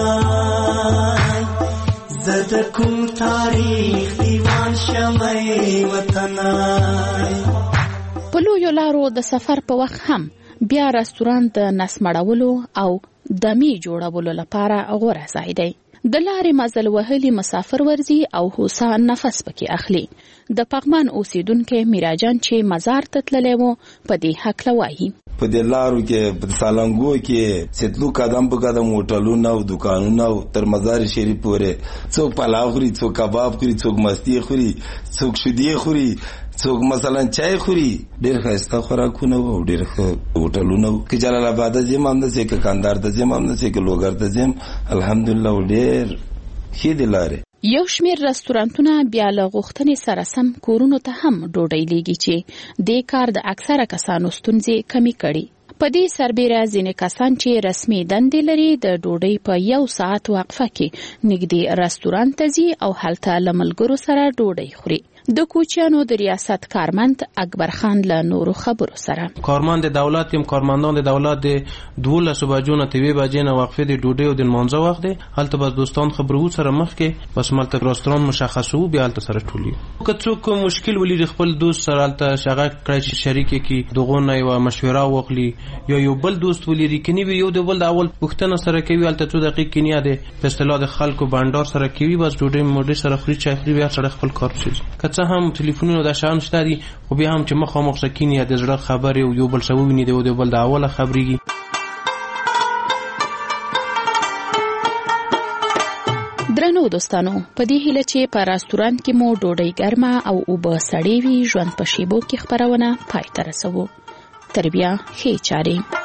زد کوم تاریخ دیوان شمه وطنا. په لویو لارو د سفر په وخت هم بیا رستوران د نسمړولو او دمې جوړولو لپاره غوره ځای دی. د لارې مزل وهلي مسافر ورځي او هوسا نفس پکې اخلي. د پغمان اوسیدونکو میراجان چې مزار ته تللی و په دې هکله وایي. په دې لارو کې په سالنګو کې ستلو قدم په قدم هوټلونه او دکانونه او تر مزار شریف پورې څوک پلاو خوري، څوک کباب خوري، څوک مستی خوري، څوک شیدې خوري، څوک مثلا چای خوري. ډېر ښایسته خوراکونه او ډېر ښه هوټلونه. که جلال آباد ته ځم همداسې، که کندهار ته ځم همداسې، که لوګر ته ځم الحمدلله ډېر ښې دي لارې. یو شمیر رستورانتونه بیا له غوښتنې سره سم کورونو ته هم ډوډۍ لیږي چې دې کار د اکثره کسانو ستونزې کمې کړي. په دې سربیره ځینې کسان چې رسمي دندې لري د ډوډۍ په 1 ساعت وقفه کې نږدې رستوران ته ځي او هلته له ملګرو سره ډوډۍ خوري. د کوچیانو د ریاست کارمند اکبر خان له نورو خبرو سره کارمند دولت یم کارمندان د دولت د 12 بجو نه 3 بجې نه وقفه د ډوډۍ او د منځه وخت دی هلته بس دوستان خبرو سره مخ کې بس ملته رستوران مشخصو بیا هلته سره ټولي که څوک مشکل ولري خپل دوست سره هلته شغه کړی چې شریک کی دغه نه یو مشوره وکړي یا یو بل دوست ولري کني یو د بل د اول پښتنه سره کوي هلته 2 دقیقې کني ده په اصطلاح د خلکو بانډار سره کوي بس ډوډۍ موډي سره خوري چای خوري بیا سره خپل کار شي که هم ټلیفونونو د شان شته دي خو بیا هم چې مخامخ سکینی د زړه خبرې او یو بل څه ویني دی او د بل د اوله خبرېږي درنو دوستانو په دې هیله چې په راستورانت کې مو ډوډۍ ګرمه او اوبه سړې وي ژوند په شیبو کې خبرونه پای ته رسوو تر بیا ښې چارې